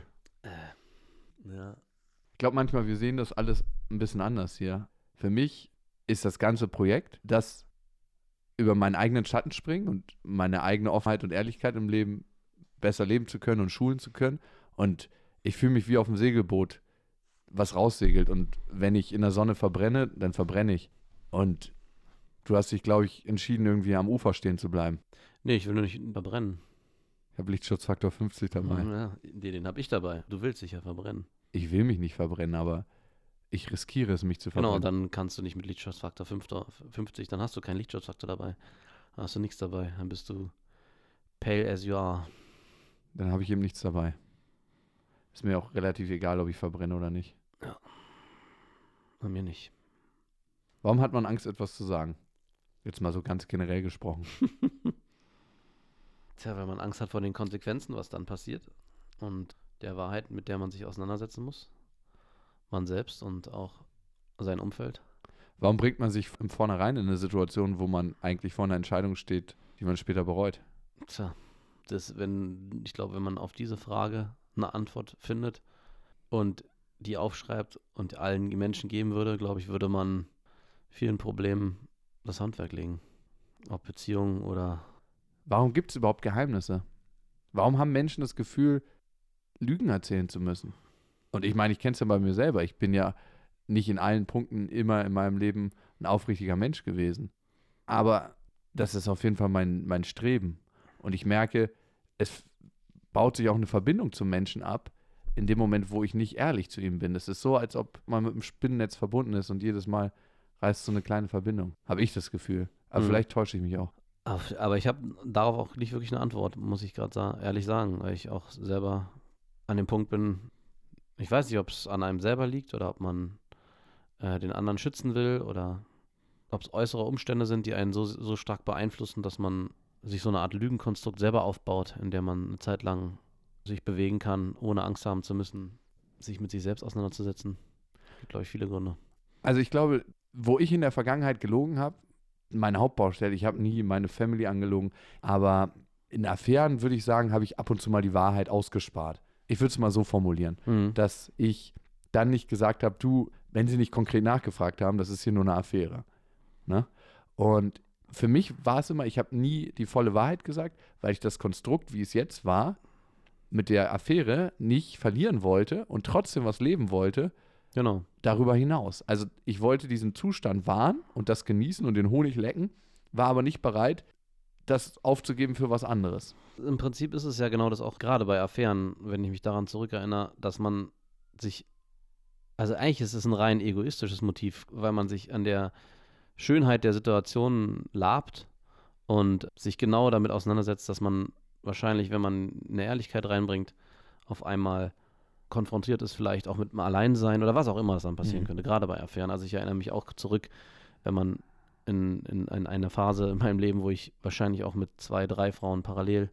Ja. Ich glaube manchmal, wir sehen das alles ein bisschen anders hier. Für mich ist das ganze Projekt, das über meinen eigenen Schatten springen und meine eigene Offenheit und Ehrlichkeit im Leben besser leben zu können und schulen zu können. Und ich fühle mich wie auf dem Segelboot, was raussegelt. Und wenn ich in der Sonne verbrenne, dann verbrenne ich. Und du hast dich, glaube ich, entschieden, irgendwie am Ufer stehen zu bleiben. Nee, ich will nur nicht verbrennen. Ich habe Lichtschutzfaktor 50 dabei. Ja, den habe ich dabei. Du willst dich ja verbrennen. Ich will mich nicht verbrennen, aber ich riskiere es, mich zu verbrennen. Genau, dann kannst du nicht mit Lichtschutzfaktor 50, dann hast du keinen Lichtschutzfaktor dabei. Dann hast du nichts dabei. Dann bist du pale as you are. Dann habe ich eben nichts dabei. Ist mir auch relativ egal, ob ich verbrenne oder nicht. Ja. Bei mir nicht. Warum hat man Angst, etwas zu sagen? Jetzt mal so ganz generell gesprochen. Tja, weil man Angst hat vor den Konsequenzen, was dann passiert. Und der Wahrheit, mit der man sich auseinandersetzen muss. Man selbst und auch sein Umfeld. Warum bringt man sich im Vornherein in eine Situation, wo man eigentlich vor einer Entscheidung steht, die man später bereut? Tja, ich glaube, wenn man auf diese Frage eine Antwort findet und die aufschreibt und allen Menschen geben würde, glaube ich, würde man vielen Problemen das Handwerk legen. Ob Beziehungen oder... Warum gibt es überhaupt Geheimnisse? Warum haben Menschen das Gefühl, Lügen erzählen zu müssen? Und ich meine, ich kenne es ja bei mir selber. Ich bin ja nicht in allen Punkten immer in meinem Leben ein aufrichtiger Mensch gewesen. Aber das ist auf jeden Fall mein Streben. Und ich merke, es baut sich auch eine Verbindung zum Menschen ab, in dem Moment, wo ich nicht ehrlich zu ihm bin. Es ist so, als ob man mit einem Spinnennetz verbunden ist und jedes Mal reißt so eine kleine Verbindung. Habe ich das Gefühl. Aber vielleicht täusche ich mich auch. Aber ich habe darauf auch nicht wirklich eine Antwort, muss ich gerade ehrlich sagen, weil ich auch selber an dem Punkt bin, ich weiß nicht, ob es an einem selber liegt oder ob man den anderen schützen will oder ob es äußere Umstände sind, die einen so stark beeinflussen, dass man sich so eine Art Lügenkonstrukt selber aufbaut, in der man eine Zeit lang sich bewegen kann, ohne Angst haben zu müssen, sich mit sich selbst auseinanderzusetzen. Es gibt, glaube ich, viele Gründe. Also ich glaube, wo ich in der Vergangenheit gelogen habe, meine Hauptbaustelle, ich habe nie meine Family angelogen, aber in Affären würde ich sagen, habe ich ab und zu mal die Wahrheit ausgespart. Ich würde es mal so formulieren, dass ich dann nicht gesagt habe, du, wenn sie nicht konkret nachgefragt haben, das ist hier nur eine Affäre. Ne? Und für mich war es immer, ich habe nie die volle Wahrheit gesagt, weil ich das Konstrukt, wie es jetzt war, mit der Affäre nicht verlieren wollte und trotzdem was leben wollte, genau, darüber hinaus. Also ich wollte diesen Zustand wahren und das genießen und den Honig lecken, war aber nicht bereit, das aufzugeben für was anderes. Im Prinzip ist es ja genau das auch gerade bei Affären, wenn ich mich daran zurückerinnere, dass man sich, also eigentlich ist es ein rein egoistisches Motiv, weil man sich an der Schönheit der Situation labt und sich genau damit auseinandersetzt, dass man wahrscheinlich, wenn man eine Ehrlichkeit reinbringt, auf einmal konfrontiert ist, vielleicht auch mit einem Alleinsein oder was auch immer das dann passieren könnte, gerade bei Affären. Also ich erinnere mich auch zurück, wenn man in einer Phase in meinem Leben, wo ich wahrscheinlich auch mit 2, 3 Frauen parallel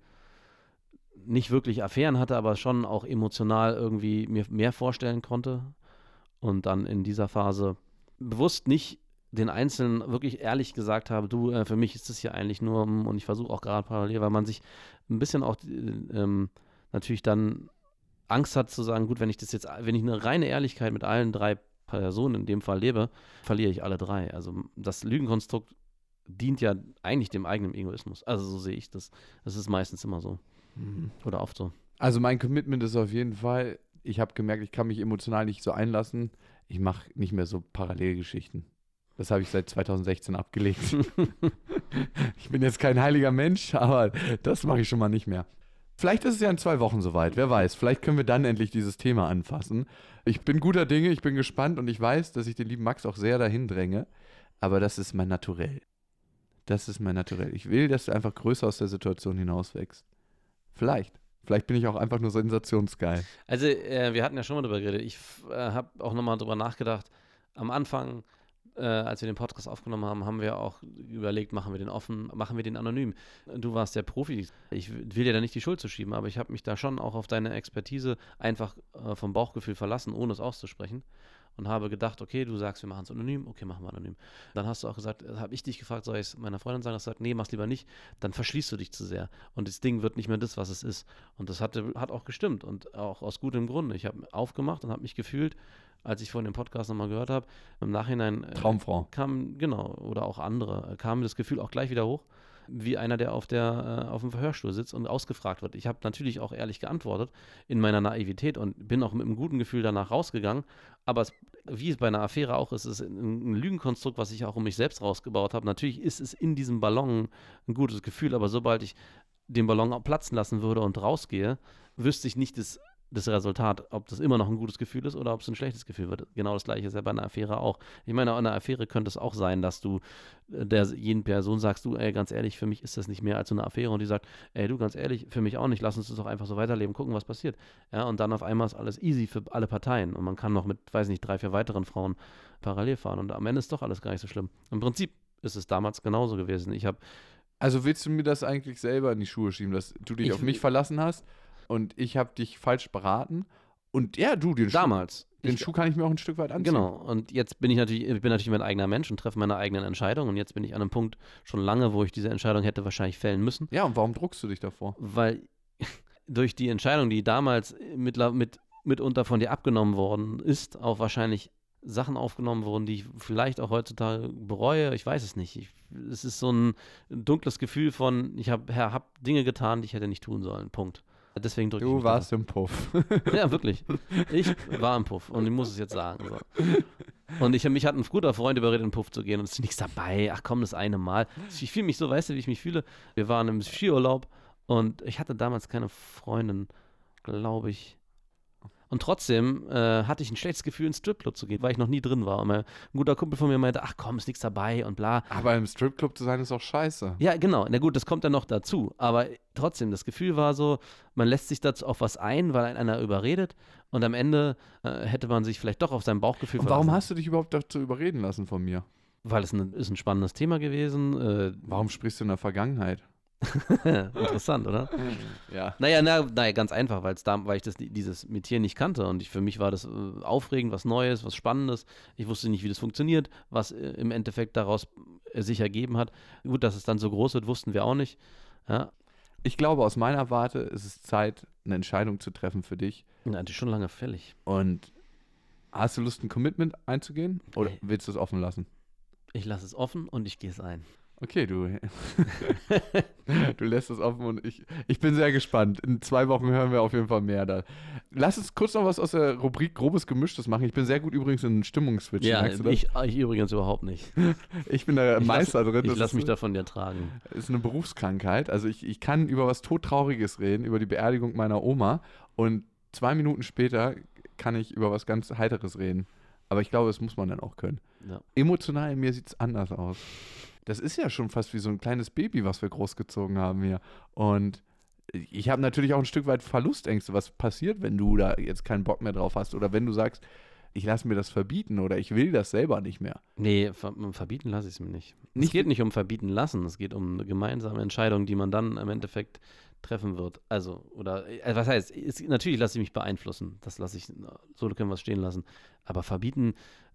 nicht wirklich Affären hatte, aber schon auch emotional irgendwie mir mehr vorstellen konnte und dann in dieser Phase bewusst nicht den Einzelnen wirklich ehrlich gesagt habe, du, für mich ist das hier eigentlich nur, und ich versuche auch gerade parallel, weil man sich ein bisschen auch natürlich dann Angst hat zu sagen, gut, wenn ich eine reine Ehrlichkeit mit allen 3 Personen in dem Fall lebe, verliere ich alle 3. Also das Lügenkonstrukt dient ja eigentlich dem eigenen Egoismus. Also so sehe ich das. Das ist meistens immer so. Oder oft so. Also mein Commitment ist auf jeden Fall, ich habe gemerkt, ich kann mich emotional nicht so einlassen. Ich mache nicht mehr so Parallelgeschichten. Das habe ich seit 2016 abgelegt. Ich bin jetzt kein heiliger Mensch, aber das mache ich schon mal nicht mehr. Vielleicht ist es ja in 2 Wochen soweit, wer weiß. Vielleicht können wir dann endlich dieses Thema anfassen. Ich bin guter Dinge, ich bin gespannt und ich weiß, dass ich den lieben Max auch sehr dahin dränge. Aber das ist mein Naturell. Das ist mein Naturell. Ich will, dass du einfach größer aus der Situation hinauswächst. Vielleicht. Vielleicht bin ich auch einfach nur sensationsgeil. Also wir hatten ja schon mal drüber geredet. Ich habe auch nochmal drüber nachgedacht. Am Anfang, als wir den Podcast aufgenommen haben, haben wir auch überlegt, machen wir den offen, machen wir den anonym. Du warst der Profi. Ich will dir da nicht die Schuld zuschieben, aber ich habe mich da schon auch auf deine Expertise einfach vom Bauchgefühl verlassen, ohne es auszusprechen. Und habe gedacht, okay, du sagst, wir machen es anonym, okay, machen wir anonym. Dann hast du auch gesagt, habe ich dich gefragt, soll ich es meiner Freundin sagen? Du hast gesagt, nee, mach's lieber nicht, dann verschließt du dich zu sehr. Und das Ding wird nicht mehr das, was es ist. Und das hat auch gestimmt und auch aus gutem Grunde. Ich habe aufgemacht und habe mich gefühlt, als ich vorhin den Podcast nochmal gehört habe, im Nachhinein Traumfrau. Oder auch andere, kam das Gefühl auch gleich wieder hoch, wie einer, der auf dem Verhörstuhl sitzt und ausgefragt wird. Ich habe natürlich auch ehrlich geantwortet in meiner Naivität und bin auch mit einem guten Gefühl danach rausgegangen. Aber wie es bei einer Affäre auch ist, ist ein Lügenkonstrukt, was ich auch um mich selbst rausgebaut habe. Natürlich ist es in diesem Ballon ein gutes Gefühl, aber sobald ich den Ballon auch platzen lassen würde und rausgehe, wüsste ich nicht das Resultat, ob das immer noch ein gutes Gefühl ist oder ob es ein schlechtes Gefühl wird. Genau das Gleiche ist ja bei einer Affäre auch. Ich meine, in einer Affäre könnte es auch sein, dass du jeden Person sagst, du, ey, ganz ehrlich, für mich ist das nicht mehr als so eine Affäre, und die sagt, ey, du, ganz ehrlich, für mich auch nicht, lass uns das doch einfach so weiterleben, gucken, was passiert. Ja, und dann auf einmal ist alles easy für alle Parteien und man kann noch mit, weiß nicht, 3, 4 weiteren Frauen parallel fahren und am Ende ist doch alles gar nicht so schlimm. Im Prinzip ist es damals genauso gewesen. Also willst du mir das eigentlich selber in die Schuhe schieben, dass du dich auf mich verlassen hast? Und ich habe dich falsch beraten. Und ja, du, den damals. Den Schuh kann ich mir auch ein Stück weit anziehen. Genau, und jetzt bin ich natürlich mein eigener Mensch und treffe meine eigenen Entscheidungen und jetzt bin ich an einem Punkt schon lange, wo ich diese Entscheidung hätte wahrscheinlich fällen müssen. Ja, und warum druckst du dich davor? Weil durch die Entscheidung, die damals mitunter von dir abgenommen worden ist, auch wahrscheinlich Sachen aufgenommen wurden, die ich vielleicht auch heutzutage bereue. Ich weiß es nicht. Es ist so ein dunkles Gefühl von, ich habe Dinge getan, die ich hätte nicht tun sollen. Punkt. Deswegen drücke ich mich. Du warst im Puff. Ja, wirklich. Ich war im Puff und ich muss es jetzt sagen. So. Und mich hat ein guter Freund überredet, in den Puff zu gehen und es ist nichts dabei. Ach komm, das eine Mal. Ich fühle mich so, weißt du, wie ich mich fühle? Wir waren im Skiurlaub und ich hatte damals keine Freundin, glaube ich. Und trotzdem hatte ich ein schlechtes Gefühl, ins Stripclub zu gehen, weil ich noch nie drin war. Und ein guter Kumpel von mir meinte, ach komm, ist nichts dabei und bla. Aber im Stripclub zu sein ist auch scheiße. Ja, genau. Na gut, das kommt dann noch dazu. Aber trotzdem, das Gefühl war so, man lässt sich dazu auf was ein, weil einer überredet. Und am Ende hätte man sich vielleicht doch auf sein Bauchgefühl verlassen. Und warum hast du dich überhaupt dazu überreden lassen von mir? Weil es ist ein spannendes Thema gewesen. Warum sprichst du in der Vergangenheit? Interessant, oder? Ja. Naja, ganz einfach, weil ich dieses Metier nicht kannte und für mich war das aufregend, was Neues, was Spannendes. Ich wusste nicht, wie das funktioniert, was im Endeffekt daraus sich ergeben hat. Gut, dass es dann so groß wird, wussten wir auch nicht. Ja. Ich glaube, aus meiner Warte ist es Zeit, eine Entscheidung zu treffen für dich. Ja, die ist schon lange fällig. Und hast du Lust, ein Commitment einzugehen oder willst du es offen lassen? Ich lasse es offen und ich gehe es ein. Okay, du lässt es offen und ich bin sehr gespannt. In 2 Wochen hören wir auf jeden Fall mehr da. Lass uns kurz noch was aus der Rubrik Grobes Gemischtes machen. Ich bin sehr gut übrigens in Stimmungsswitchen. Ja, ich übrigens überhaupt nicht. Ich bin der Meister drin. Ich lasse mich davon ja tragen. Ist eine Berufskrankheit. Also ich kann über was Todtrauriges reden, über die Beerdigung meiner Oma und 2 Minuten später kann ich über was ganz Heiteres reden. Aber ich glaube, das muss man dann auch können. Ja. Emotional in mir sieht es anders aus. Das ist ja schon fast wie so ein kleines Baby, was wir großgezogen haben hier. Und ich habe natürlich auch ein Stück weit Verlustängste. Was passiert, wenn du da jetzt keinen Bock mehr drauf hast? Oder wenn du sagst, ich lasse mir das verbieten oder ich will das selber nicht mehr. Nee, verbieten lasse ich es mir nicht. Es geht nicht um verbieten lassen. Es geht um eine gemeinsame Entscheidung, die man dann im Endeffekt treffen wird. Also, was heißt, natürlich lasse ich mich beeinflussen. Das lasse ich, so können wir es stehen lassen. Aber verbieten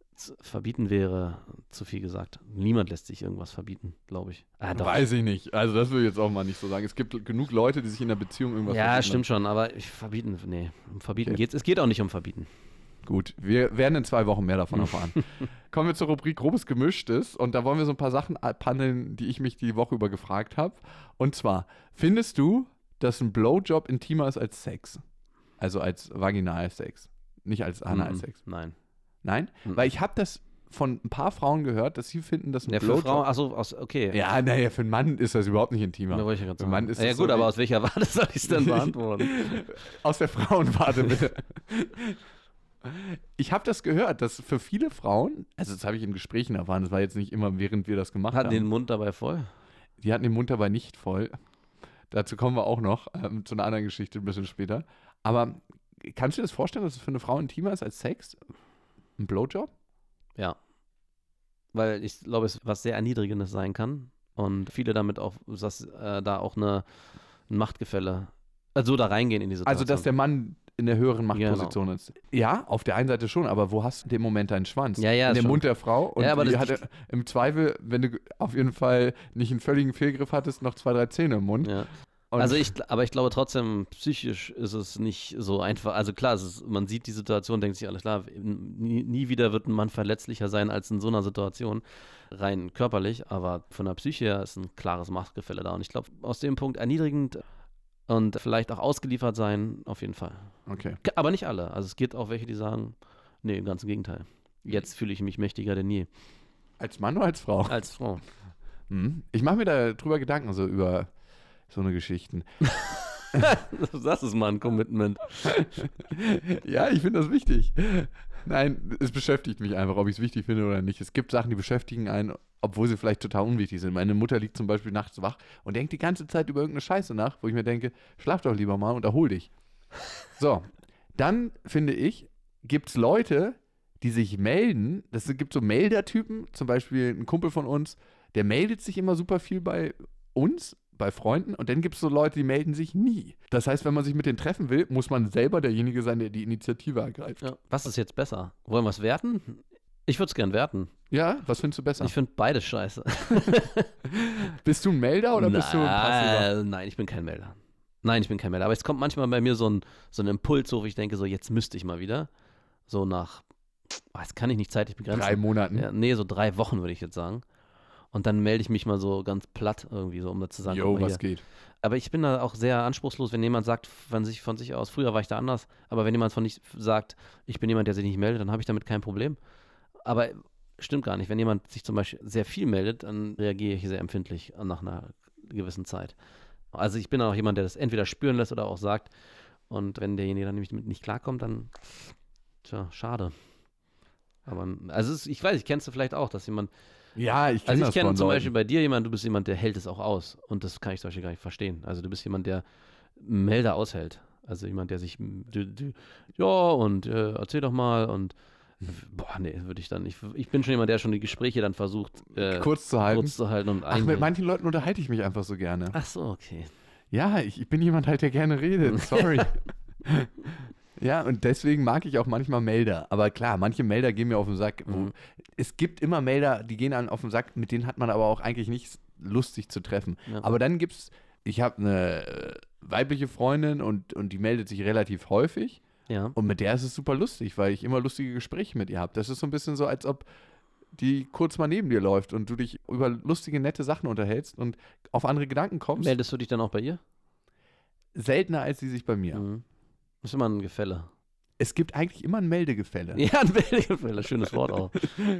wäre zu viel gesagt. Niemand lässt sich irgendwas verbieten, glaube ich. Weiß ich nicht. Also das würde ich jetzt auch mal nicht so sagen. Es gibt genug Leute, die sich in der Beziehung irgendwas verbieten. Ja, stimmt schon, aber um Verbieten geht's. Es geht auch nicht um Verbieten. Gut, wir werden in 2 Wochen mehr davon erfahren. Kommen wir zur Rubrik Grobes Gemischtes und da wollen wir so ein paar Sachen abhandeln, die ich mich die Woche über gefragt habe. Und zwar, findest du, dass ein Blowjob intimer ist als Sex? Also als Vaginalsex, nicht als Analsex? Nein? Weil ich habe das von ein paar Frauen gehört, dass sie finden, dass ein Blowjob... Für Frauen, okay. Ja, naja, für einen Mann ist das überhaupt nicht intimer. Da wollte ich gerade sagen. Mann ist ja gut, so aber aus welcher Warte soll ich es denn beantworten? Aus der Frauenwarte, bitte. Ich habe das gehört, dass für viele Frauen, also das habe ich in Gesprächen erfahren, das war jetzt nicht immer, während wir das gemacht haben. Hatten den Mund dabei voll? Die hatten den Mund dabei nicht voll. Dazu kommen wir auch noch, zu einer anderen Geschichte ein bisschen später. Aber kannst du dir das vorstellen, dass es für eine Frau intimer ist als Sex? Ein Blowjob? Ja. Weil ich glaube, es was sehr Erniedrigendes sein kann und viele damit auch, dass da auch ein Machtgefälle, also da reingehen in die Situation. Also, dass der Mann in der höheren Machtposition ist. Ja, auf der einen Seite schon, aber wo hast du in dem Moment deinen Schwanz? Ja, in dem schon. Mund der Frau und aber die hatte im Zweifel, wenn du auf jeden Fall nicht einen völligen Fehlgriff hattest, noch 2, 3 Zähne im Mund. Ja. Also ich glaube trotzdem, psychisch ist es nicht so einfach. Also klar, man sieht die Situation, denkt sich, alles klar, nie wieder wird ein Mann verletzlicher sein als in so einer Situation, rein körperlich, aber von der Psyche her ist ein klares Machtgefälle da. Und ich glaube, aus dem Punkt erniedrigend und vielleicht auch ausgeliefert sein, auf jeden Fall. Okay. Aber nicht alle. Also es gibt auch welche, die sagen, nee, ganz im Gegenteil. Jetzt fühle ich mich mächtiger denn je. Als Mann oder als Frau? Als Frau. Ich mache mir da drüber Gedanken, so über so eine Geschichten. Das ist mal ein Commitment. Ja, ich finde das wichtig. Nein, es beschäftigt mich einfach, ob ich es wichtig finde oder nicht. Es gibt Sachen, die beschäftigen einen, obwohl sie vielleicht total unwichtig sind. Meine Mutter liegt zum Beispiel nachts wach und denkt die ganze Zeit über irgendeine Scheiße nach, wo ich mir denke, schlaf doch lieber mal und erhol dich. So, dann finde ich, gibt es Leute, die sich melden. Es gibt so Meldertypen, zum Beispiel ein Kumpel von uns, der meldet sich immer super viel bei uns, bei Freunden und dann gibt es so Leute, die melden sich nie. Das heißt, wenn man sich mit denen treffen will, muss man selber derjenige sein, der die Initiative ergreift. Ja. Was ist jetzt besser? Wollen wir es werten? Ich würde es gern werten. Ja, was findest du besser? Ich finde beides scheiße. Bist du ein Melder oder bist du ein Passiver? Nein, ich bin kein Melder. Aber es kommt manchmal bei mir so ein Impuls, wo ich denke, so jetzt müsste ich mal wieder. So nach, das kann ich nicht zeitlich begrenzen. 3 Monaten? Ja, nee, so 3 Wochen würde ich jetzt sagen. Und dann melde ich mich mal so ganz platt irgendwie so, um da zu sagen, Jo, was geht? Aber ich bin da auch sehr anspruchslos, wenn jemand sagt von sich aus, früher war ich da anders, aber wenn jemand von sich sagt, ich bin jemand, der sich nicht meldet, dann habe ich damit kein Problem. Aber stimmt gar nicht. Wenn jemand sich zum Beispiel sehr viel meldet, dann reagiere ich sehr empfindlich nach einer gewissen Zeit. Also ich bin auch jemand, der das entweder spüren lässt oder auch sagt. Und wenn derjenige dann nämlich damit nicht klarkommt, dann, tja, schade. Aber, also ich weiß, ich kennst du vielleicht auch, dass jemand. Ja, ich kenne das. Also ich kenne von zum Leuten. Beispiel bei dir jemand, du bist jemand, der hält es auch aus. Und das kann ich zum Beispiel gar nicht verstehen. Also du bist jemand, der Melder aushält. Also jemand, der sich, erzähl doch mal und boah, nee, würde ich dann nicht. Ich bin schon jemand, der schon die Gespräche dann versucht, kurz zu halten. Und Ach, mit manchen Leuten unterhalte ich mich einfach so gerne. Ach so, okay. Ja, ich bin jemand halt, der gerne redet. Sorry. Ja, und deswegen mag ich auch manchmal Melder. Aber klar, manche Melder gehen mir auf den Sack. Es gibt immer Melder, die gehen einem auf den Sack, mit denen hat man aber auch eigentlich nicht Lust, sich zu treffen. Ja. Aber dann ich habe eine weibliche Freundin und die meldet sich relativ häufig. Ja. Und mit der ist es super lustig, weil ich immer lustige Gespräche mit ihr habe. Das ist so ein bisschen so, als ob die kurz mal neben dir läuft und du dich über lustige, nette Sachen unterhältst und auf andere Gedanken kommst. Meldest du dich dann auch bei ihr? Seltener als sie sich bei mir. Das ist immer ein Gefälle. Es gibt eigentlich immer ein Meldegefälle. Ja, ein Meldegefälle. Schönes Wort auch.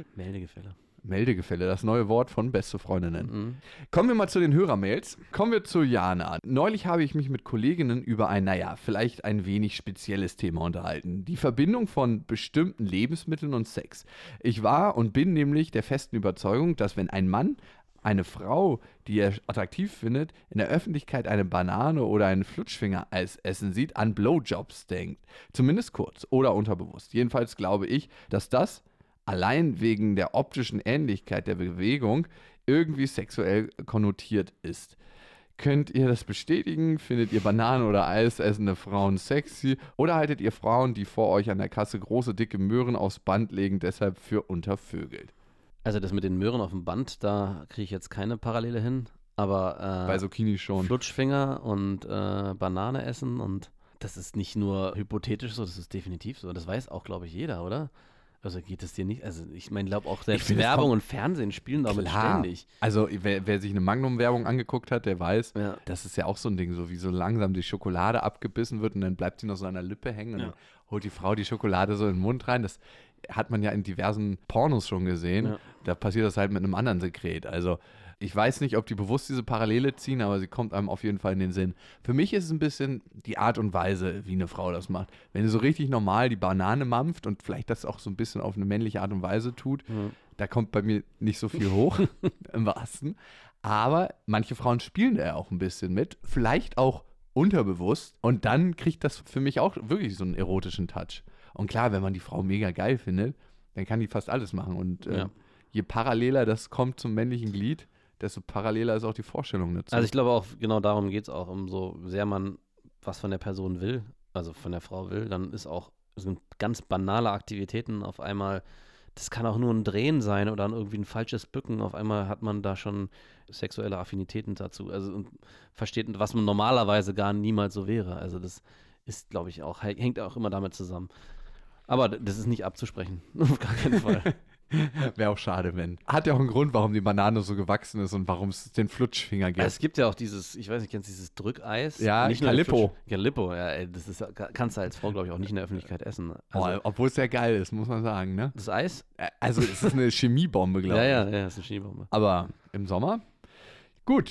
Meldegefälle, das neue Wort von beste Freundinnen. Kommen wir mal zu den Hörermails. Kommen wir zu Jana. Neulich habe ich mich mit Kolleginnen über ein, vielleicht ein wenig spezielles Thema unterhalten. Die Verbindung von bestimmten Lebensmitteln und Sex. Ich war und bin nämlich der festen Überzeugung, dass wenn ein Mann eine Frau, die er attraktiv findet, in der Öffentlichkeit eine Banane oder einen Flutschfinger als Essen sieht, an Blowjobs denkt. Zumindest kurz oder unterbewusst. Jedenfalls glaube ich, dass das allein wegen der optischen Ähnlichkeit der Bewegung irgendwie sexuell konnotiert ist. Könnt ihr das bestätigen? Findet ihr Bananen oder Eis essende Frauen sexy? Oder haltet ihr Frauen, die vor euch an der Kasse große, dicke Möhren aufs Band legen, deshalb für untervögelt? Also das mit den Möhren auf dem Band, da kriege ich jetzt keine Parallele hin. Aber bei Zucchini schon. Flutschfinger und Banane essen und das ist nicht nur hypothetisch so, das ist definitiv so. Das weiß auch, glaube ich, jeder, oder? Also geht es dir nicht? Also ich meine, glaube auch selbst Werbung und Fernsehen spielen damit ständig. Also wer sich eine Magnum-Werbung angeguckt hat, der weiß, das ist ja auch so ein Ding, so wie so langsam die Schokolade abgebissen wird und dann bleibt sie noch so an der Lippe hängen und dann holt die Frau die Schokolade so in den Mund rein. Das hat man ja in diversen Pornos schon gesehen. Ja. Da passiert das halt mit einem anderen Sekret. Also ich weiß nicht, ob die bewusst diese Parallele ziehen, aber sie kommt einem auf jeden Fall in den Sinn. Für mich ist es ein bisschen die Art und Weise, wie eine Frau das macht. Wenn sie so richtig normal die Banane mampft und vielleicht das auch so ein bisschen auf eine männliche Art und Weise tut, da kommt bei mir nicht so viel hoch, im wahrsten. Aber manche Frauen spielen da ja auch ein bisschen mit, vielleicht auch unterbewusst. Und dann kriegt das für mich auch wirklich so einen erotischen Touch. Und klar, wenn man die Frau mega geil findet, dann kann die fast alles machen. Und je paralleler das kommt zum männlichen Glied, desto paralleler ist auch die Vorstellung dazu. Also ich glaube auch, genau darum geht es auch, umso sehr man was von der Person will, also von der Frau will, dann sind ganz banale Aktivitäten auf einmal, das kann auch nur ein Drehen sein oder irgendwie ein falsches Bücken, auf einmal hat man da schon sexuelle Affinitäten dazu, also und versteht, was man normalerweise gar niemals so wäre. Also das ist, glaube ich, auch, hängt auch immer damit zusammen. Aber das ist nicht abzusprechen, auf gar keinen Fall. Wäre auch schade, wenn. Hat ja auch einen Grund, warum die Banane so gewachsen ist und warum es den Flutschfinger gibt. Es gibt ja auch dieses, ich weiß nicht, kennst du dieses Drückeis? Ja, nicht Calippo. Calippo, ja, ey, das ist, kannst du als Frau, glaube ich, auch nicht in der Öffentlichkeit essen. Also, obwohl es sehr geil ist, muss man sagen, ne? Das Eis? Also es ist eine Chemiebombe, glaube ich. Ja, es ist eine Chemiebombe. Aber im Sommer? Gut.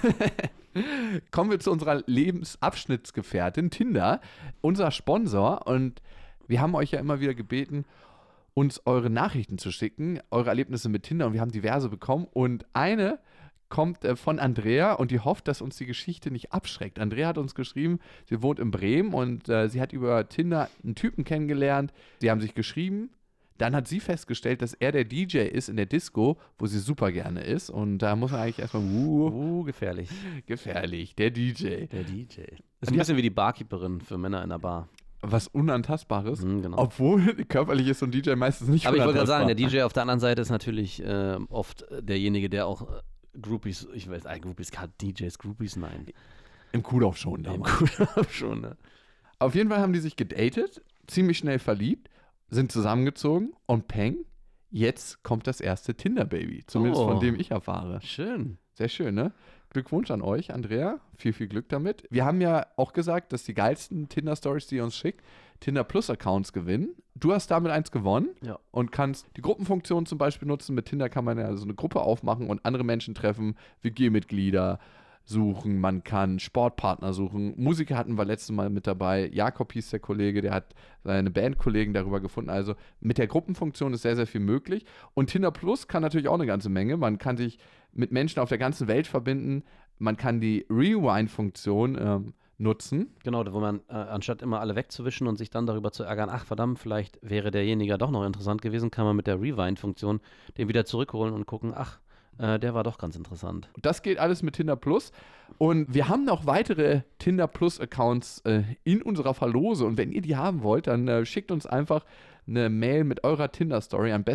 Kommen wir zu unserer Lebensabschnittsgefährtin Tinder, unser Sponsor. Und wir haben euch ja immer wieder gebeten, uns eure Nachrichten zu schicken, eure Erlebnisse mit Tinder, und wir haben diverse bekommen und eine kommt von Andrea und die hofft, dass uns die Geschichte nicht abschreckt. Andrea hat uns geschrieben, sie wohnt in Bremen und sie hat über Tinder einen Typen kennengelernt, sie haben sich geschrieben, Dann hat sie festgestellt, dass er der DJ ist in der Disco, wo sie super gerne ist. Und da muss man eigentlich erstmal, gefährlich. Gefährlich, der DJ. Der DJ. Ist ein bisschen wie die Barkeeperin für Männer in der Bar. Was Unantastbares. Genau. Obwohl körperlich ist so ein DJ meistens nicht Aber ich wollte gerade sagen, unantastbar. der DJ auf der anderen Seite ist natürlich oft derjenige, der auch Groupies, Groupies, DJs, Groupies, nein. Im Kuhdorf schon damals. Schon, ne? Auf jeden Fall haben die sich gedatet, ziemlich schnell verliebt, sind zusammengezogen und peng, jetzt kommt das erste Tinder-Baby. Zumindest von dem ich erfahre. Schön. Sehr schön, ne? Glückwunsch an euch, Andrea. Viel, viel Glück damit. Wir haben ja auch gesagt, dass die geilsten Tinder-Stories, die ihr uns schickt, Tinder-Plus-Accounts gewinnen. Du hast damit eins gewonnen Ja. und kannst die Gruppenfunktion zum Beispiel nutzen. Mit Tinder kann man ja so eine Gruppe aufmachen und andere Menschen treffen, WG-Mitglieder suchen, man kann Sportpartner suchen. Musiker hatten wir letztes Mal mit dabei. Jakob hieß der Kollege, der hat seine Bandkollegen darüber gefunden. Also mit der Gruppenfunktion ist sehr, sehr viel möglich. Und Tinder Plus kann natürlich auch eine ganze Menge. Man kann sich mit Menschen auf der ganzen Welt verbinden. Man kann die Rewind-Funktion nutzen. Genau, wo man anstatt immer alle wegzuwischen und sich dann darüber zu ärgern, ach verdammt, vielleicht wäre derjenige doch noch interessant gewesen, kann man mit der Rewind-Funktion den wieder zurückholen und gucken, ach, der war doch ganz interessant. Das geht alles mit Tinder Plus. Und wir haben noch weitere Tinder Plus Accounts in unserer Verlose. Und wenn ihr die haben wollt, dann schickt uns einfach eine Mail mit eurer Tinder-Story an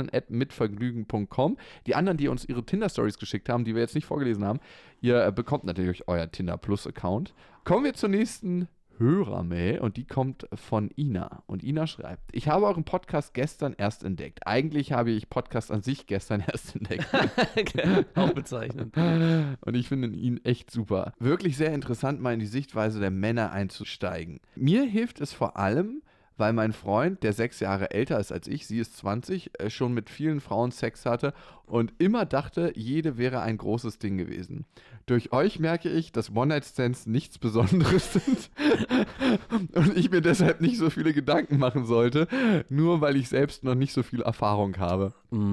bestefreundin@mitvergnügen.com. Die anderen, die uns ihre Tinder-Stories geschickt haben, die wir jetzt nicht vorgelesen haben, ihr bekommt natürlich euer Tinder Plus Account. Kommen wir zur nächsten Hörermail und die kommt von Ina. Und Ina schreibt: Ich habe euren Podcast gestern erst entdeckt. Eigentlich habe ich Podcast an sich gestern erst entdeckt. Auch bezeichnend. Und ich finde ihn echt super. Wirklich sehr interessant, mal in die Sichtweise der Männer einzusteigen. Mir hilft es vor allem, weil mein Freund, der 6 Jahre älter ist als ich, sie ist 20, schon mit vielen Frauen Sex hatte und immer dachte, jede wäre ein großes Ding gewesen. Durch euch merke ich, dass One-Night-Stands nichts Besonderes sind und ich mir deshalb nicht so viele Gedanken machen sollte, nur weil ich selbst noch nicht so viel Erfahrung habe.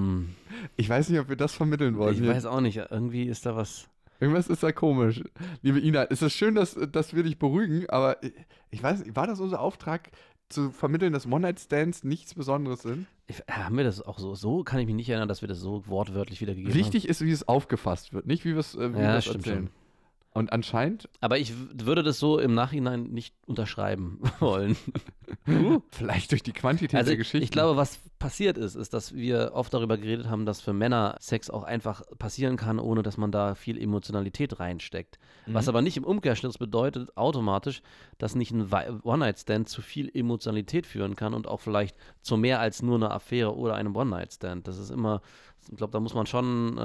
Ich weiß nicht, ob wir das vermitteln wollen. Ich weiß auch nicht, irgendwie ist da was... Irgendwas ist da komisch. Liebe Ina, es ist schön, dass wir dich beruhigen, aber ich weiß nicht, war das unser Auftrag, zu vermitteln, dass One-Night-Stands nichts Besonderes sind? Haben wir das auch so? So kann ich mich nicht erinnern, dass wir das so wortwörtlich wiedergegeben haben. Wichtig ist, wie es aufgefasst wird, nicht wie wir es stimmt erzählen. schon. Und anscheinend, Aber ich würde das so im Nachhinein nicht unterschreiben wollen. vielleicht durch die Quantität Also der Geschichte. ich glaube, was passiert ist, dass wir oft darüber geredet haben, dass für Männer Sex auch einfach passieren kann, ohne dass man da viel Emotionalität reinsteckt. Was aber nicht im Umkehrschluss bedeutet automatisch, dass nicht ein One-Night-Stand zu viel Emotionalität führen kann und auch vielleicht zu mehr als nur einer Affäre oder einem One-Night-Stand. Das ist immer, ich glaube, da muss man schon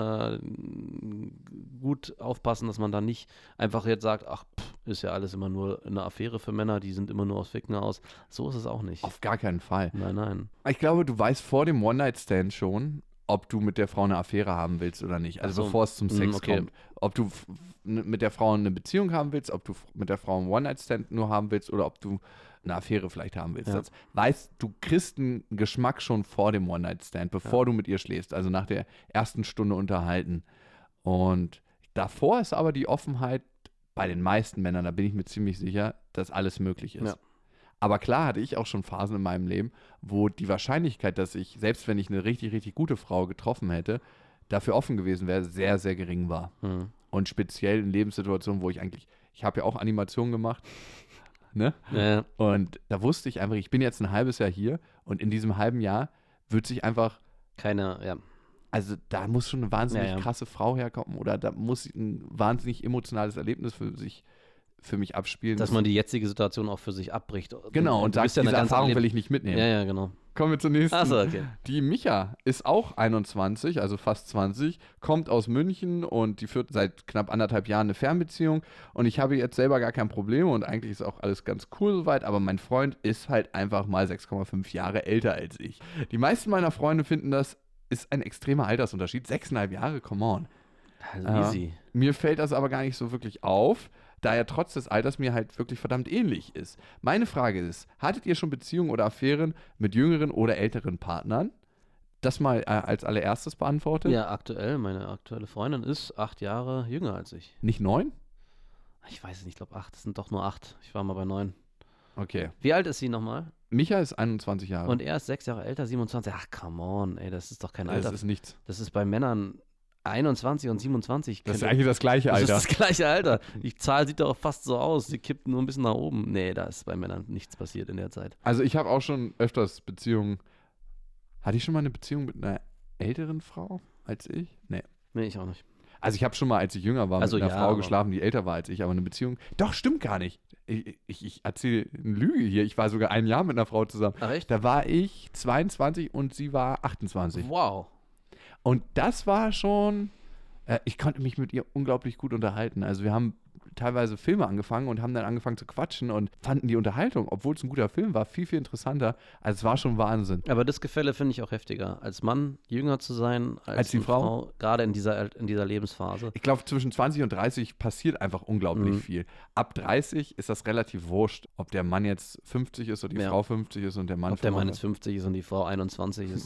gut aufpassen, dass man da nicht einfach jetzt sagt, ach, ist ja alles immer nur eine Affäre für Männer, die sind immer nur aus Ficken aus. So ist es auch nicht. Auf gar keinen Fall. Nein, nein. Ich glaube, du weißt vor dem One-Night-Stand schon, ob du mit der Frau eine Affäre haben willst oder nicht. Also Ach so. bevor es zum Sex Okay. kommt. Ob du mit der Frau eine Beziehung haben willst, ob du mit der Frau einen One-Night-Stand nur haben willst oder ob du eine Affäre vielleicht haben willst. Ja. Das weißt, du kriegst einen Geschmack schon vor dem One-Night-Stand, bevor du mit ihr schläfst. Also nach der ersten Stunde unterhalten. Und davor ist aber die Offenheit bei den meisten Männern, da bin ich mir ziemlich sicher, dass alles möglich ist. Ja. Aber klar hatte ich auch schon Phasen in meinem Leben, wo die Wahrscheinlichkeit, dass ich, selbst wenn ich eine richtig, richtig gute Frau getroffen hätte, dafür offen gewesen wäre, sehr, sehr gering war. Und speziell in Lebenssituationen, wo ich habe ja auch Animationen gemacht, ne? Ja. Und da wusste ich einfach, ich bin jetzt ein halbes Jahr hier und in diesem halben Jahr wird sich einfach, Ja. also da muss schon eine wahnsinnig Ja, ja. krasse Frau herkommen oder da muss ein wahnsinnig emotionales Erlebnis für mich abspielen. Dass man die jetzige Situation auch für sich abbricht. Genau, und Du sagt, bist ja eine diese ganz Erfahrung andere will ich nicht mitnehmen. Ja, genau. Kommen wir zur nächsten. Achso, okay. Die Micha ist auch 21, also fast 20, kommt aus München und die führt seit knapp 1,5 Jahren eine Fernbeziehung und ich habe jetzt selber gar kein Problem und eigentlich ist auch alles ganz cool soweit, aber mein Freund ist halt einfach mal 6,5 Jahre älter als ich. Die meisten meiner Freunde finden, das ist ein extremer Altersunterschied. 6,5 Jahre, come on. Also easy. Mir fällt das aber gar nicht so wirklich auf, da er trotz des Alters mir halt wirklich verdammt ähnlich ist. Meine Frage ist, hattet ihr schon Beziehungen oder Affären mit jüngeren oder älteren Partnern? Das mal als allererstes beantwortet. Ja, meine aktuelle Freundin ist 8 Jahre jünger als ich. Nicht 9? Ich weiß es nicht, ich glaube 8, es sind doch nur 8. Ich war mal bei 9. Okay. Wie alt ist sie nochmal? Micha ist 21 Jahre. Und er ist 6 Jahre älter, 27. Ach, come on, ey, das ist doch kein Alter. Das ist nichts. Das ist bei Männern 21 und 27. Das ist eigentlich das gleiche Alter. Das ist das gleiche Alter. Die Zahl sieht doch fast so aus. Sie kippt nur ein bisschen nach oben. Nee, da ist bei Männern nichts passiert in der Zeit. Also ich habe auch schon öfters Beziehungen. Hatte ich schon mal eine Beziehung mit einer älteren Frau als ich? Nee. Nee, ich auch nicht. Also ich habe schon mal, als ich jünger war, mit einer Frau geschlafen, die älter war als ich, aber eine Beziehung. Doch, stimmt gar nicht. Ich erzähle eine Lüge hier. Ich war sogar 1 Jahr mit einer Frau zusammen. Ach echt? Da war ich 22 und sie war 28. Wow. Und das war schon, ich konnte mich mit ihr unglaublich gut unterhalten. Also wir haben teilweise Filme angefangen und haben dann angefangen zu quatschen und fanden die Unterhaltung, obwohl es ein guter Film war, viel, viel interessanter. Also es war schon Wahnsinn. Aber das Gefälle finde ich auch heftiger. Als Mann jünger zu sein als die Frau? Gerade in dieser Lebensphase. Ich glaube, zwischen 20 und 30 passiert einfach unglaublich viel. Ab 30 ist das relativ wurscht, ob der Mann jetzt 50 ist oder die Frau 50 ist und der Mann Ob der Mann jetzt 50 ist und die Frau 21 ist.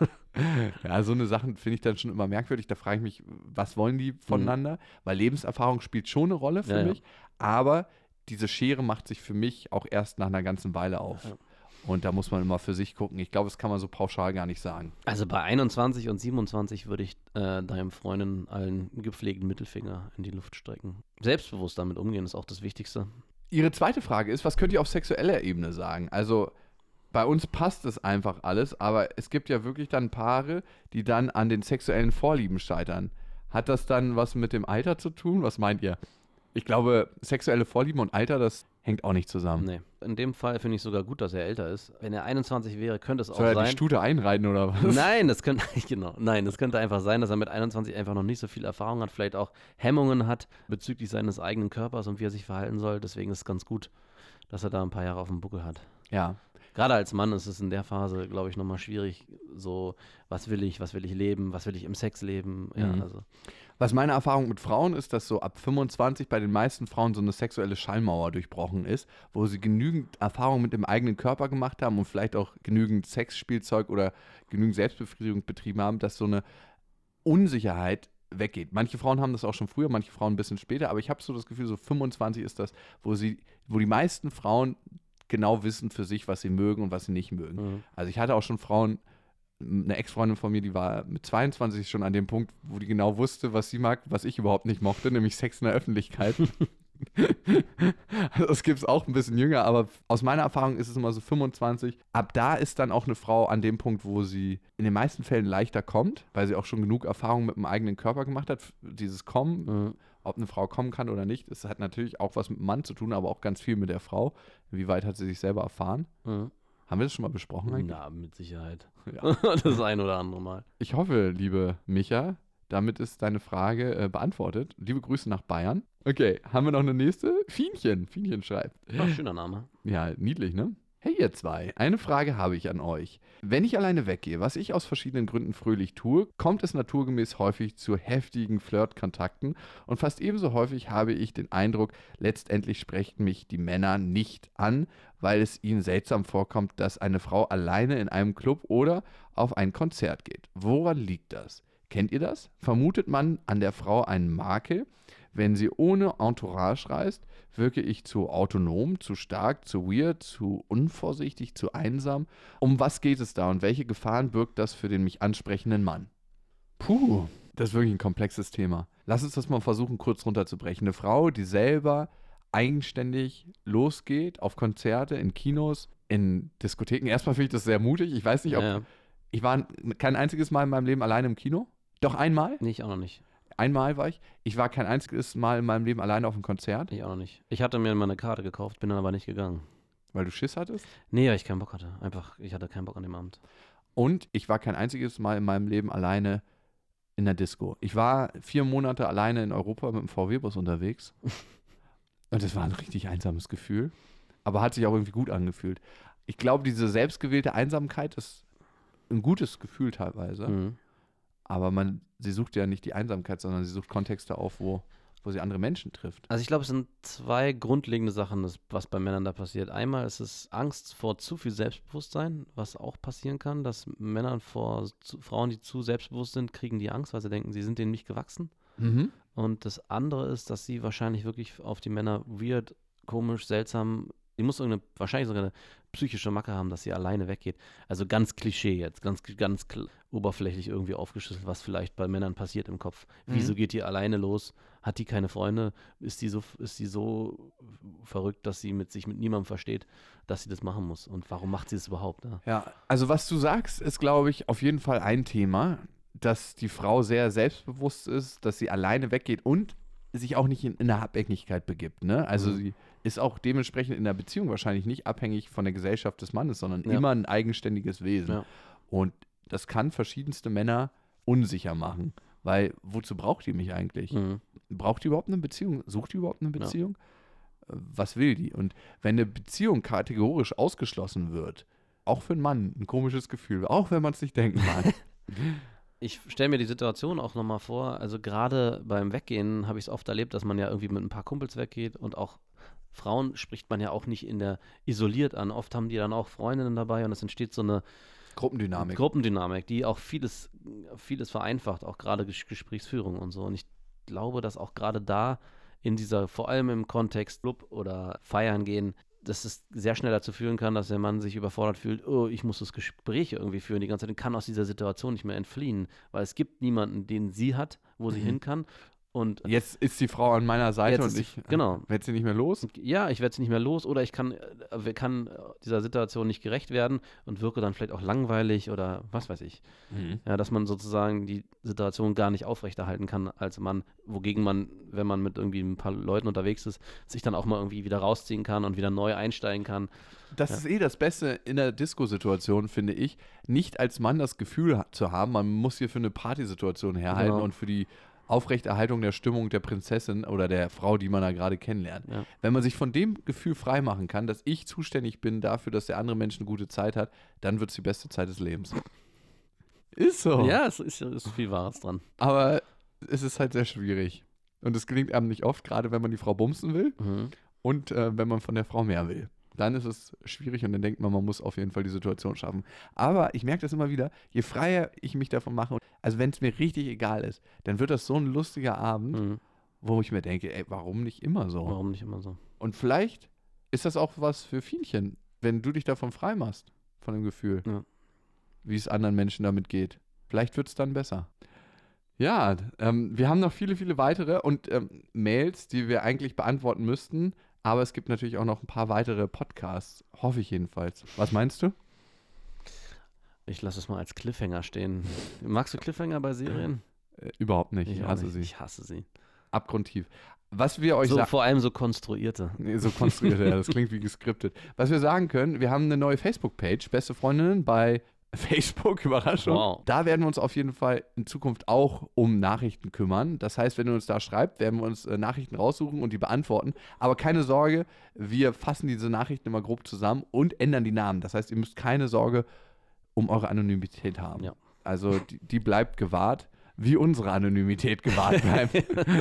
Ja, so eine Sachen finde ich dann schon immer merkwürdig. Da frage ich mich, was wollen die voneinander? Weil Lebenserfahrung spielt schon eine Rolle für mich. Aber diese Schere macht sich für mich auch erst nach einer ganzen Weile auf. Ja. Und da muss man immer für sich gucken. Ich glaube, das kann man so pauschal gar nicht sagen. Also bei 21 und 27 würde ich deinem Freundin allen gepflegten Mittelfinger in die Luft strecken. Selbstbewusst damit umgehen ist auch das Wichtigste. Ihre zweite Frage ist, was könnt ihr auf sexueller Ebene sagen? Also bei uns passt es einfach alles, aber es gibt ja wirklich dann Paare, die dann an den sexuellen Vorlieben scheitern. Hat das dann was mit dem Alter zu tun? Was meint ihr? Ich glaube, sexuelle Vorlieben und Alter, das hängt auch nicht zusammen. Nee. In dem Fall finde ich sogar gut, dass er älter ist. Wenn er 21 wäre, könnte es auch sein. Soll er die sein. Stute einreiten oder was? Nein, das könnte einfach sein, dass er mit 21 einfach noch nicht so viel Erfahrung hat, vielleicht auch Hemmungen hat bezüglich seines eigenen Körpers und wie er sich verhalten soll. Deswegen ist es ganz gut, dass er da ein paar Jahre auf dem Buckel hat. Ja. Gerade als Mann ist es in der Phase, glaube ich, nochmal schwierig, so, was will ich leben, was will ich im Sex leben, ja, also. Was meine Erfahrung mit Frauen ist, dass so ab 25 bei den meisten Frauen so eine sexuelle Schallmauer durchbrochen ist, wo sie genügend Erfahrung mit dem eigenen Körper gemacht haben und vielleicht auch genügend Sexspielzeug oder genügend Selbstbefriedigung betrieben haben, dass so eine Unsicherheit weggeht. Manche Frauen haben das auch schon früher, manche Frauen ein bisschen später, aber ich habe so das Gefühl, so 25 ist das, wo die meisten Frauen genau wissen für sich, was sie mögen und was sie nicht mögen. Mhm. Also ich hatte auch schon Frauen, eine Ex-Freundin von mir, die war mit 22 schon an dem Punkt, wo die genau wusste, was sie mag, was ich überhaupt nicht mochte, nämlich Sex in der Öffentlichkeit. Also das gibt es auch ein bisschen jünger, aber aus meiner Erfahrung ist es immer so 25. Ab da ist dann auch eine Frau an dem Punkt, wo sie in den meisten Fällen leichter kommt, weil sie auch schon genug Erfahrung mit dem eigenen Körper gemacht hat. Dieses Kommen, ob eine Frau kommen kann oder nicht, das hat natürlich auch was mit dem Mann zu tun, aber auch ganz viel mit der Frau. Wie weit hat sie sich selber erfahren? Haben wir das schon mal besprochen eigentlich? Ja, mit Sicherheit. Ja. Das ein oder andere Mal. Ich hoffe, liebe Micha, damit ist deine Frage beantwortet. Liebe Grüße nach Bayern. Okay, haben wir noch eine nächste? Fienchen schreibt. Ach, schöner Name. Ja, niedlich, ne? Hey ihr zwei, eine Frage habe ich an euch. Wenn ich alleine weggehe, was ich aus verschiedenen Gründen fröhlich tue, kommt es naturgemäß häufig zu heftigen Flirtkontakten und fast ebenso häufig habe ich den Eindruck, letztendlich sprechen mich die Männer nicht an, weil es ihnen seltsam vorkommt, dass eine Frau alleine in einem Club oder auf ein Konzert geht. Woran liegt das? Kennt ihr das? Vermutet man an der Frau einen Makel? Wenn sie ohne Entourage reist, wirke ich zu autonom, zu stark, zu weird, zu unvorsichtig, zu einsam. Um was geht es da und welche Gefahren birgt das für den mich ansprechenden Mann? Puh, das ist wirklich ein komplexes Thema. Lass uns das mal versuchen, kurz runterzubrechen. Eine Frau, die selber eigenständig losgeht auf Konzerte, in Kinos, in Diskotheken. Erstmal finde ich das sehr mutig. Ich weiß nicht, ob... Ja. Ich war kein einziges Mal in meinem Leben alleine im Kino. Doch einmal? Nee, ich auch noch nicht. Einmal war ich. Ich war kein einziges Mal in meinem Leben alleine auf einem Konzert. Ich auch noch nicht. Ich hatte mir mal eine Karte gekauft, bin dann aber nicht gegangen. Weil du Schiss hattest? Nee, weil ich keinen Bock hatte. Einfach, ich hatte keinen Bock an dem Abend. Und ich war kein einziges Mal in meinem Leben alleine in der Disco. Ich war 4 Monate alleine in Europa mit dem VW-Bus unterwegs. Und das war ein richtig einsames Gefühl. Aber hat sich auch irgendwie gut angefühlt. Ich glaube, diese selbstgewählte Einsamkeit ist ein gutes Gefühl teilweise. Mhm. Aber sie sucht ja nicht die Einsamkeit, sondern sie sucht Kontexte auf, wo sie andere Menschen trifft. Also ich glaube, es sind 2 grundlegende Sachen, was bei Männern da passiert. Einmal ist es Angst vor zu viel Selbstbewusstsein, was auch passieren kann, dass Männer vor Frauen, die zu selbstbewusst sind, kriegen die Angst, weil sie denken, sie sind denen nicht gewachsen. Mhm. Und das andere ist, dass sie wahrscheinlich wirklich auf die Männer weird, komisch, seltsam Die muss wahrscheinlich sogar eine psychische Macke haben, dass sie alleine weggeht. Also ganz Klischee jetzt, ganz oberflächlich irgendwie aufgeschlüsselt, was vielleicht bei Männern passiert im Kopf. Wieso geht die alleine los? Hat die keine Freunde? Ist die so verrückt, dass sie sich mit niemandem versteht, dass sie das machen muss? Und warum macht sie das überhaupt? Ja, also was du sagst, ist, glaube ich, auf jeden Fall ein Thema, dass die Frau sehr selbstbewusst ist, dass sie alleine weggeht und sich auch nicht in eine Abhängigkeit begibt. Ne? Also sie ist auch dementsprechend in der Beziehung wahrscheinlich nicht abhängig von der Gesellschaft des Mannes, sondern immer ein eigenständiges Wesen. Ja. Und das kann verschiedenste Männer unsicher machen, weil wozu braucht die mich eigentlich? Braucht die überhaupt eine Beziehung? Sucht die überhaupt eine Beziehung? Ja. Was will die? Und wenn eine Beziehung kategorisch ausgeschlossen wird, auch für einen Mann ein komisches Gefühl, auch wenn man es nicht denken mag. Ich stelle mir die Situation auch nochmal vor, also gerade beim Weggehen habe ich es oft erlebt, dass man ja irgendwie mit ein paar Kumpels weggeht und auch Frauen spricht man ja auch nicht isoliert an. Oft haben die dann auch Freundinnen dabei und es entsteht so eine Gruppendynamik, die auch vieles vereinfacht, auch gerade Gesprächsführung und so. Und ich glaube, dass auch gerade da vor allem im Kontext Club oder Feiern gehen, dass es sehr schnell dazu führen kann, dass der Mann sich überfordert fühlt, oh, ich muss das Gespräch irgendwie führen die ganze Zeit, kann aus dieser Situation nicht mehr entfliehen, weil es gibt niemanden, den sie hat, wo sie hin kann. Und jetzt ist die Frau an meiner Seite und ich werde sie nicht mehr los? Ja, ich werde sie nicht mehr los oder ich kann dieser Situation nicht gerecht werden und wirke dann vielleicht auch langweilig oder was weiß ich. Ja, dass man sozusagen die Situation gar nicht aufrechterhalten kann als Mann, wogegen man, wenn man mit irgendwie ein paar Leuten unterwegs ist, sich dann auch mal irgendwie wieder rausziehen kann und wieder neu einsteigen kann. Das ist das Beste in der Disco-Situation, finde ich, nicht als Mann das Gefühl zu haben, man muss hier für eine Partysituation herhalten und für die Aufrechterhaltung der Stimmung der Prinzessin oder der Frau, die man da gerade kennenlernt. Ja. Wenn man sich von dem Gefühl freimachen kann, dass ich zuständig bin dafür, dass der andere Mensch eine gute Zeit hat, dann wird es die beste Zeit des Lebens. Ist so. Ja, es ist viel Wahres dran. Aber es ist halt sehr schwierig. Und es gelingt einem nicht oft, gerade wenn man die Frau bumsen will und wenn man von der Frau mehr will. Dann ist es schwierig und dann denkt man muss auf jeden Fall die Situation schaffen. Aber ich merke das immer wieder, je freier ich mich davon mache, also wenn es mir richtig egal ist, dann wird das so ein lustiger Abend, wo ich mir denke, ey, warum nicht immer so? Warum nicht immer so? Und vielleicht ist das auch was für Fienchen, wenn du dich davon frei machst, von dem Gefühl, wie es anderen Menschen damit geht. Vielleicht wird es dann besser. Ja, wir haben noch viele, viele weitere und Mails, die wir eigentlich beantworten müssten. Aber es gibt natürlich auch noch ein paar weitere Podcasts, hoffe ich jedenfalls. Was meinst du? Ich lasse es mal als Cliffhanger stehen. Magst du Cliffhanger bei Serien? Überhaupt nicht, ich hasse sie. Ich hasse sie. Abgrundtief. Was wir euch sagen... Vor allem so konstruierte. Nee, so konstruierte, ja, das klingt wie geskriptet. Was wir sagen können, wir haben eine neue Facebook-Page, Beste Freundinnen bei Facebook, Überraschung. Wow. Da werden wir uns auf jeden Fall in Zukunft auch um Nachrichten kümmern. Das heißt, wenn ihr uns da schreibt, werden wir uns Nachrichten raussuchen und die beantworten. Aber keine Sorge, wir fassen diese Nachrichten immer grob zusammen und ändern die Namen. Das heißt, ihr müsst keine Sorge um eure Anonymität haben. Ja. Also die bleibt gewahrt, wie unsere Anonymität gewahrt bleibt.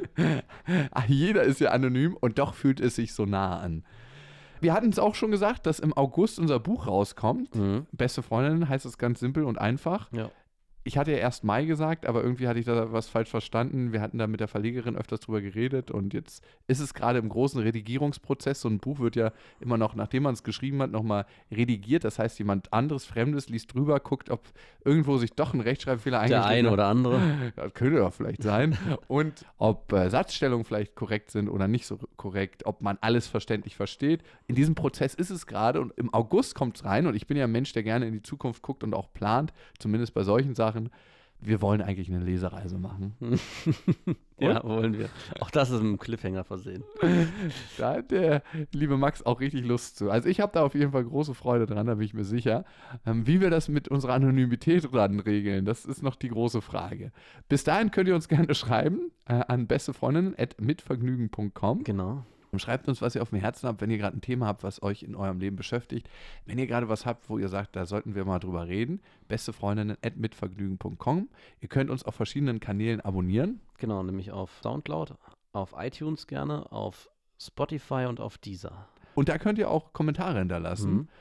Jeder ist ja anonym und doch fühlt es sich so nah an. Wir hatten es auch schon gesagt, dass im August unser Buch rauskommt. Beste Freundinnen heißt es ganz simpel und einfach. Ja. Ich hatte ja erst Mai gesagt, aber irgendwie hatte ich da was falsch verstanden. Wir hatten da mit der Verlegerin öfters drüber geredet und jetzt ist es gerade im großen Redigierungsprozess. So ein Buch wird ja immer noch, nachdem man es geschrieben hat, nochmal redigiert. Das heißt, jemand anderes, Fremdes liest drüber, guckt, ob irgendwo sich doch ein Rechtschreibfehler eingeschrieben hat. Der eine oder andere. Das könnte doch vielleicht sein. Und ob Satzstellungen vielleicht korrekt sind oder nicht so korrekt, ob man alles verständlich versteht. In diesem Prozess ist es gerade und im August kommt es rein und ich bin ja ein Mensch, der gerne in die Zukunft guckt und auch plant, zumindest bei solchen Sachen. Wir wollen eigentlich eine Lesereise machen. Ja, wollen wir. Auch das ist mit einem Cliffhanger versehen. Da hat der liebe Max auch richtig Lust zu. Also ich habe da auf jeden Fall große Freude dran, da bin ich mir sicher. Wie wir das mit unserer Anonymität dann regeln, das ist noch die große Frage. Bis dahin könnt ihr uns gerne schreiben an bestefreundinnen@mitvergnügen.com. Genau. Und schreibt uns, was ihr auf dem Herzen habt, wenn ihr gerade ein Thema habt, was euch in eurem Leben beschäftigt. Wenn ihr gerade was habt, wo ihr sagt, da sollten wir mal drüber reden, bestefreundinnen@mitvergnügen.com. Ihr könnt uns auf verschiedenen Kanälen abonnieren. Genau, nämlich auf Soundcloud, auf iTunes gerne, auf Spotify und auf Deezer. Und da könnt ihr auch Kommentare hinterlassen.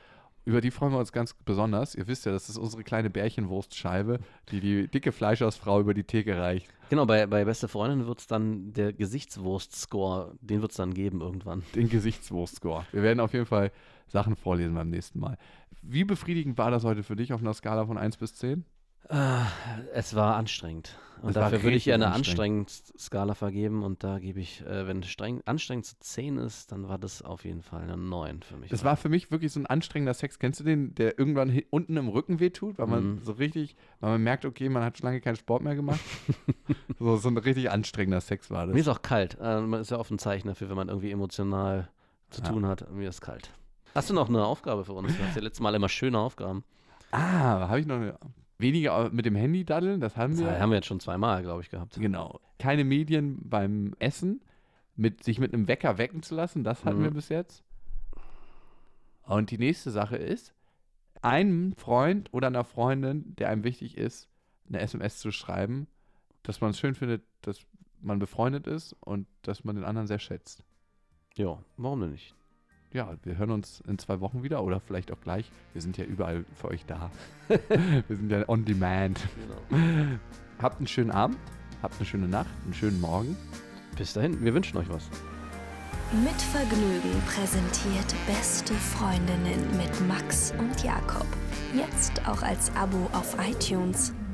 Über die freuen wir uns ganz besonders. Ihr wisst ja, das ist unsere kleine Bärchenwurstscheibe, die dicke Fleischhausfrau über die Theke reicht. Genau, bei Beste Freundin wird es dann der Gesichtswurst-Score, den wird es dann geben irgendwann. Den Gesichtswurst-Score. Wir werden auf jeden Fall Sachen vorlesen beim nächsten Mal. Wie befriedigend war das heute für dich auf einer Skala von 1 bis 10? Es war anstrengend. Und Es war dafür würde ich richtig ihr eine anstrengend. anstrengend Skala vergeben. Und da gebe ich, wenn anstrengend zu 10 ist, dann war das auf jeden Fall eine 9 für mich. Das war für mich wirklich so ein anstrengender Sex. Kennst du den, der irgendwann unten im Rücken wehtut, weil man so richtig, weil man merkt, okay, man hat schon lange keinen Sport mehr gemacht. so ein richtig anstrengender Sex war das. Mir ist auch kalt. Man ist ja oft ein Zeichen dafür, wenn man irgendwie emotional zu tun hat. Mir ist kalt. Hast du noch eine Aufgabe für uns? Du hast ja letztes Mal immer schöne Aufgaben. Habe ich noch eine. Weniger mit dem Handy daddeln, das haben wir. Das haben wir jetzt schon 2-mal, glaube ich, gehabt. Genau. Keine Medien beim Essen, sich mit einem Wecker wecken zu lassen, das hatten wir bis jetzt. Und die nächste Sache ist, einem Freund oder einer Freundin, der einem wichtig ist, eine SMS zu schreiben, dass man es schön findet, dass man befreundet ist und dass man den anderen sehr schätzt. Ja, warum denn nicht? Ja, wir hören uns in 2 Wochen wieder oder vielleicht auch gleich. Wir sind ja überall für euch da. Wir sind ja on demand. Genau. Habt einen schönen Abend, habt eine schöne Nacht, einen schönen Morgen. Bis dahin, wir wünschen euch was. Mit Vergnügen präsentiert Beste Freundinnen mit Max und Jakob. Jetzt auch als Abo auf iTunes.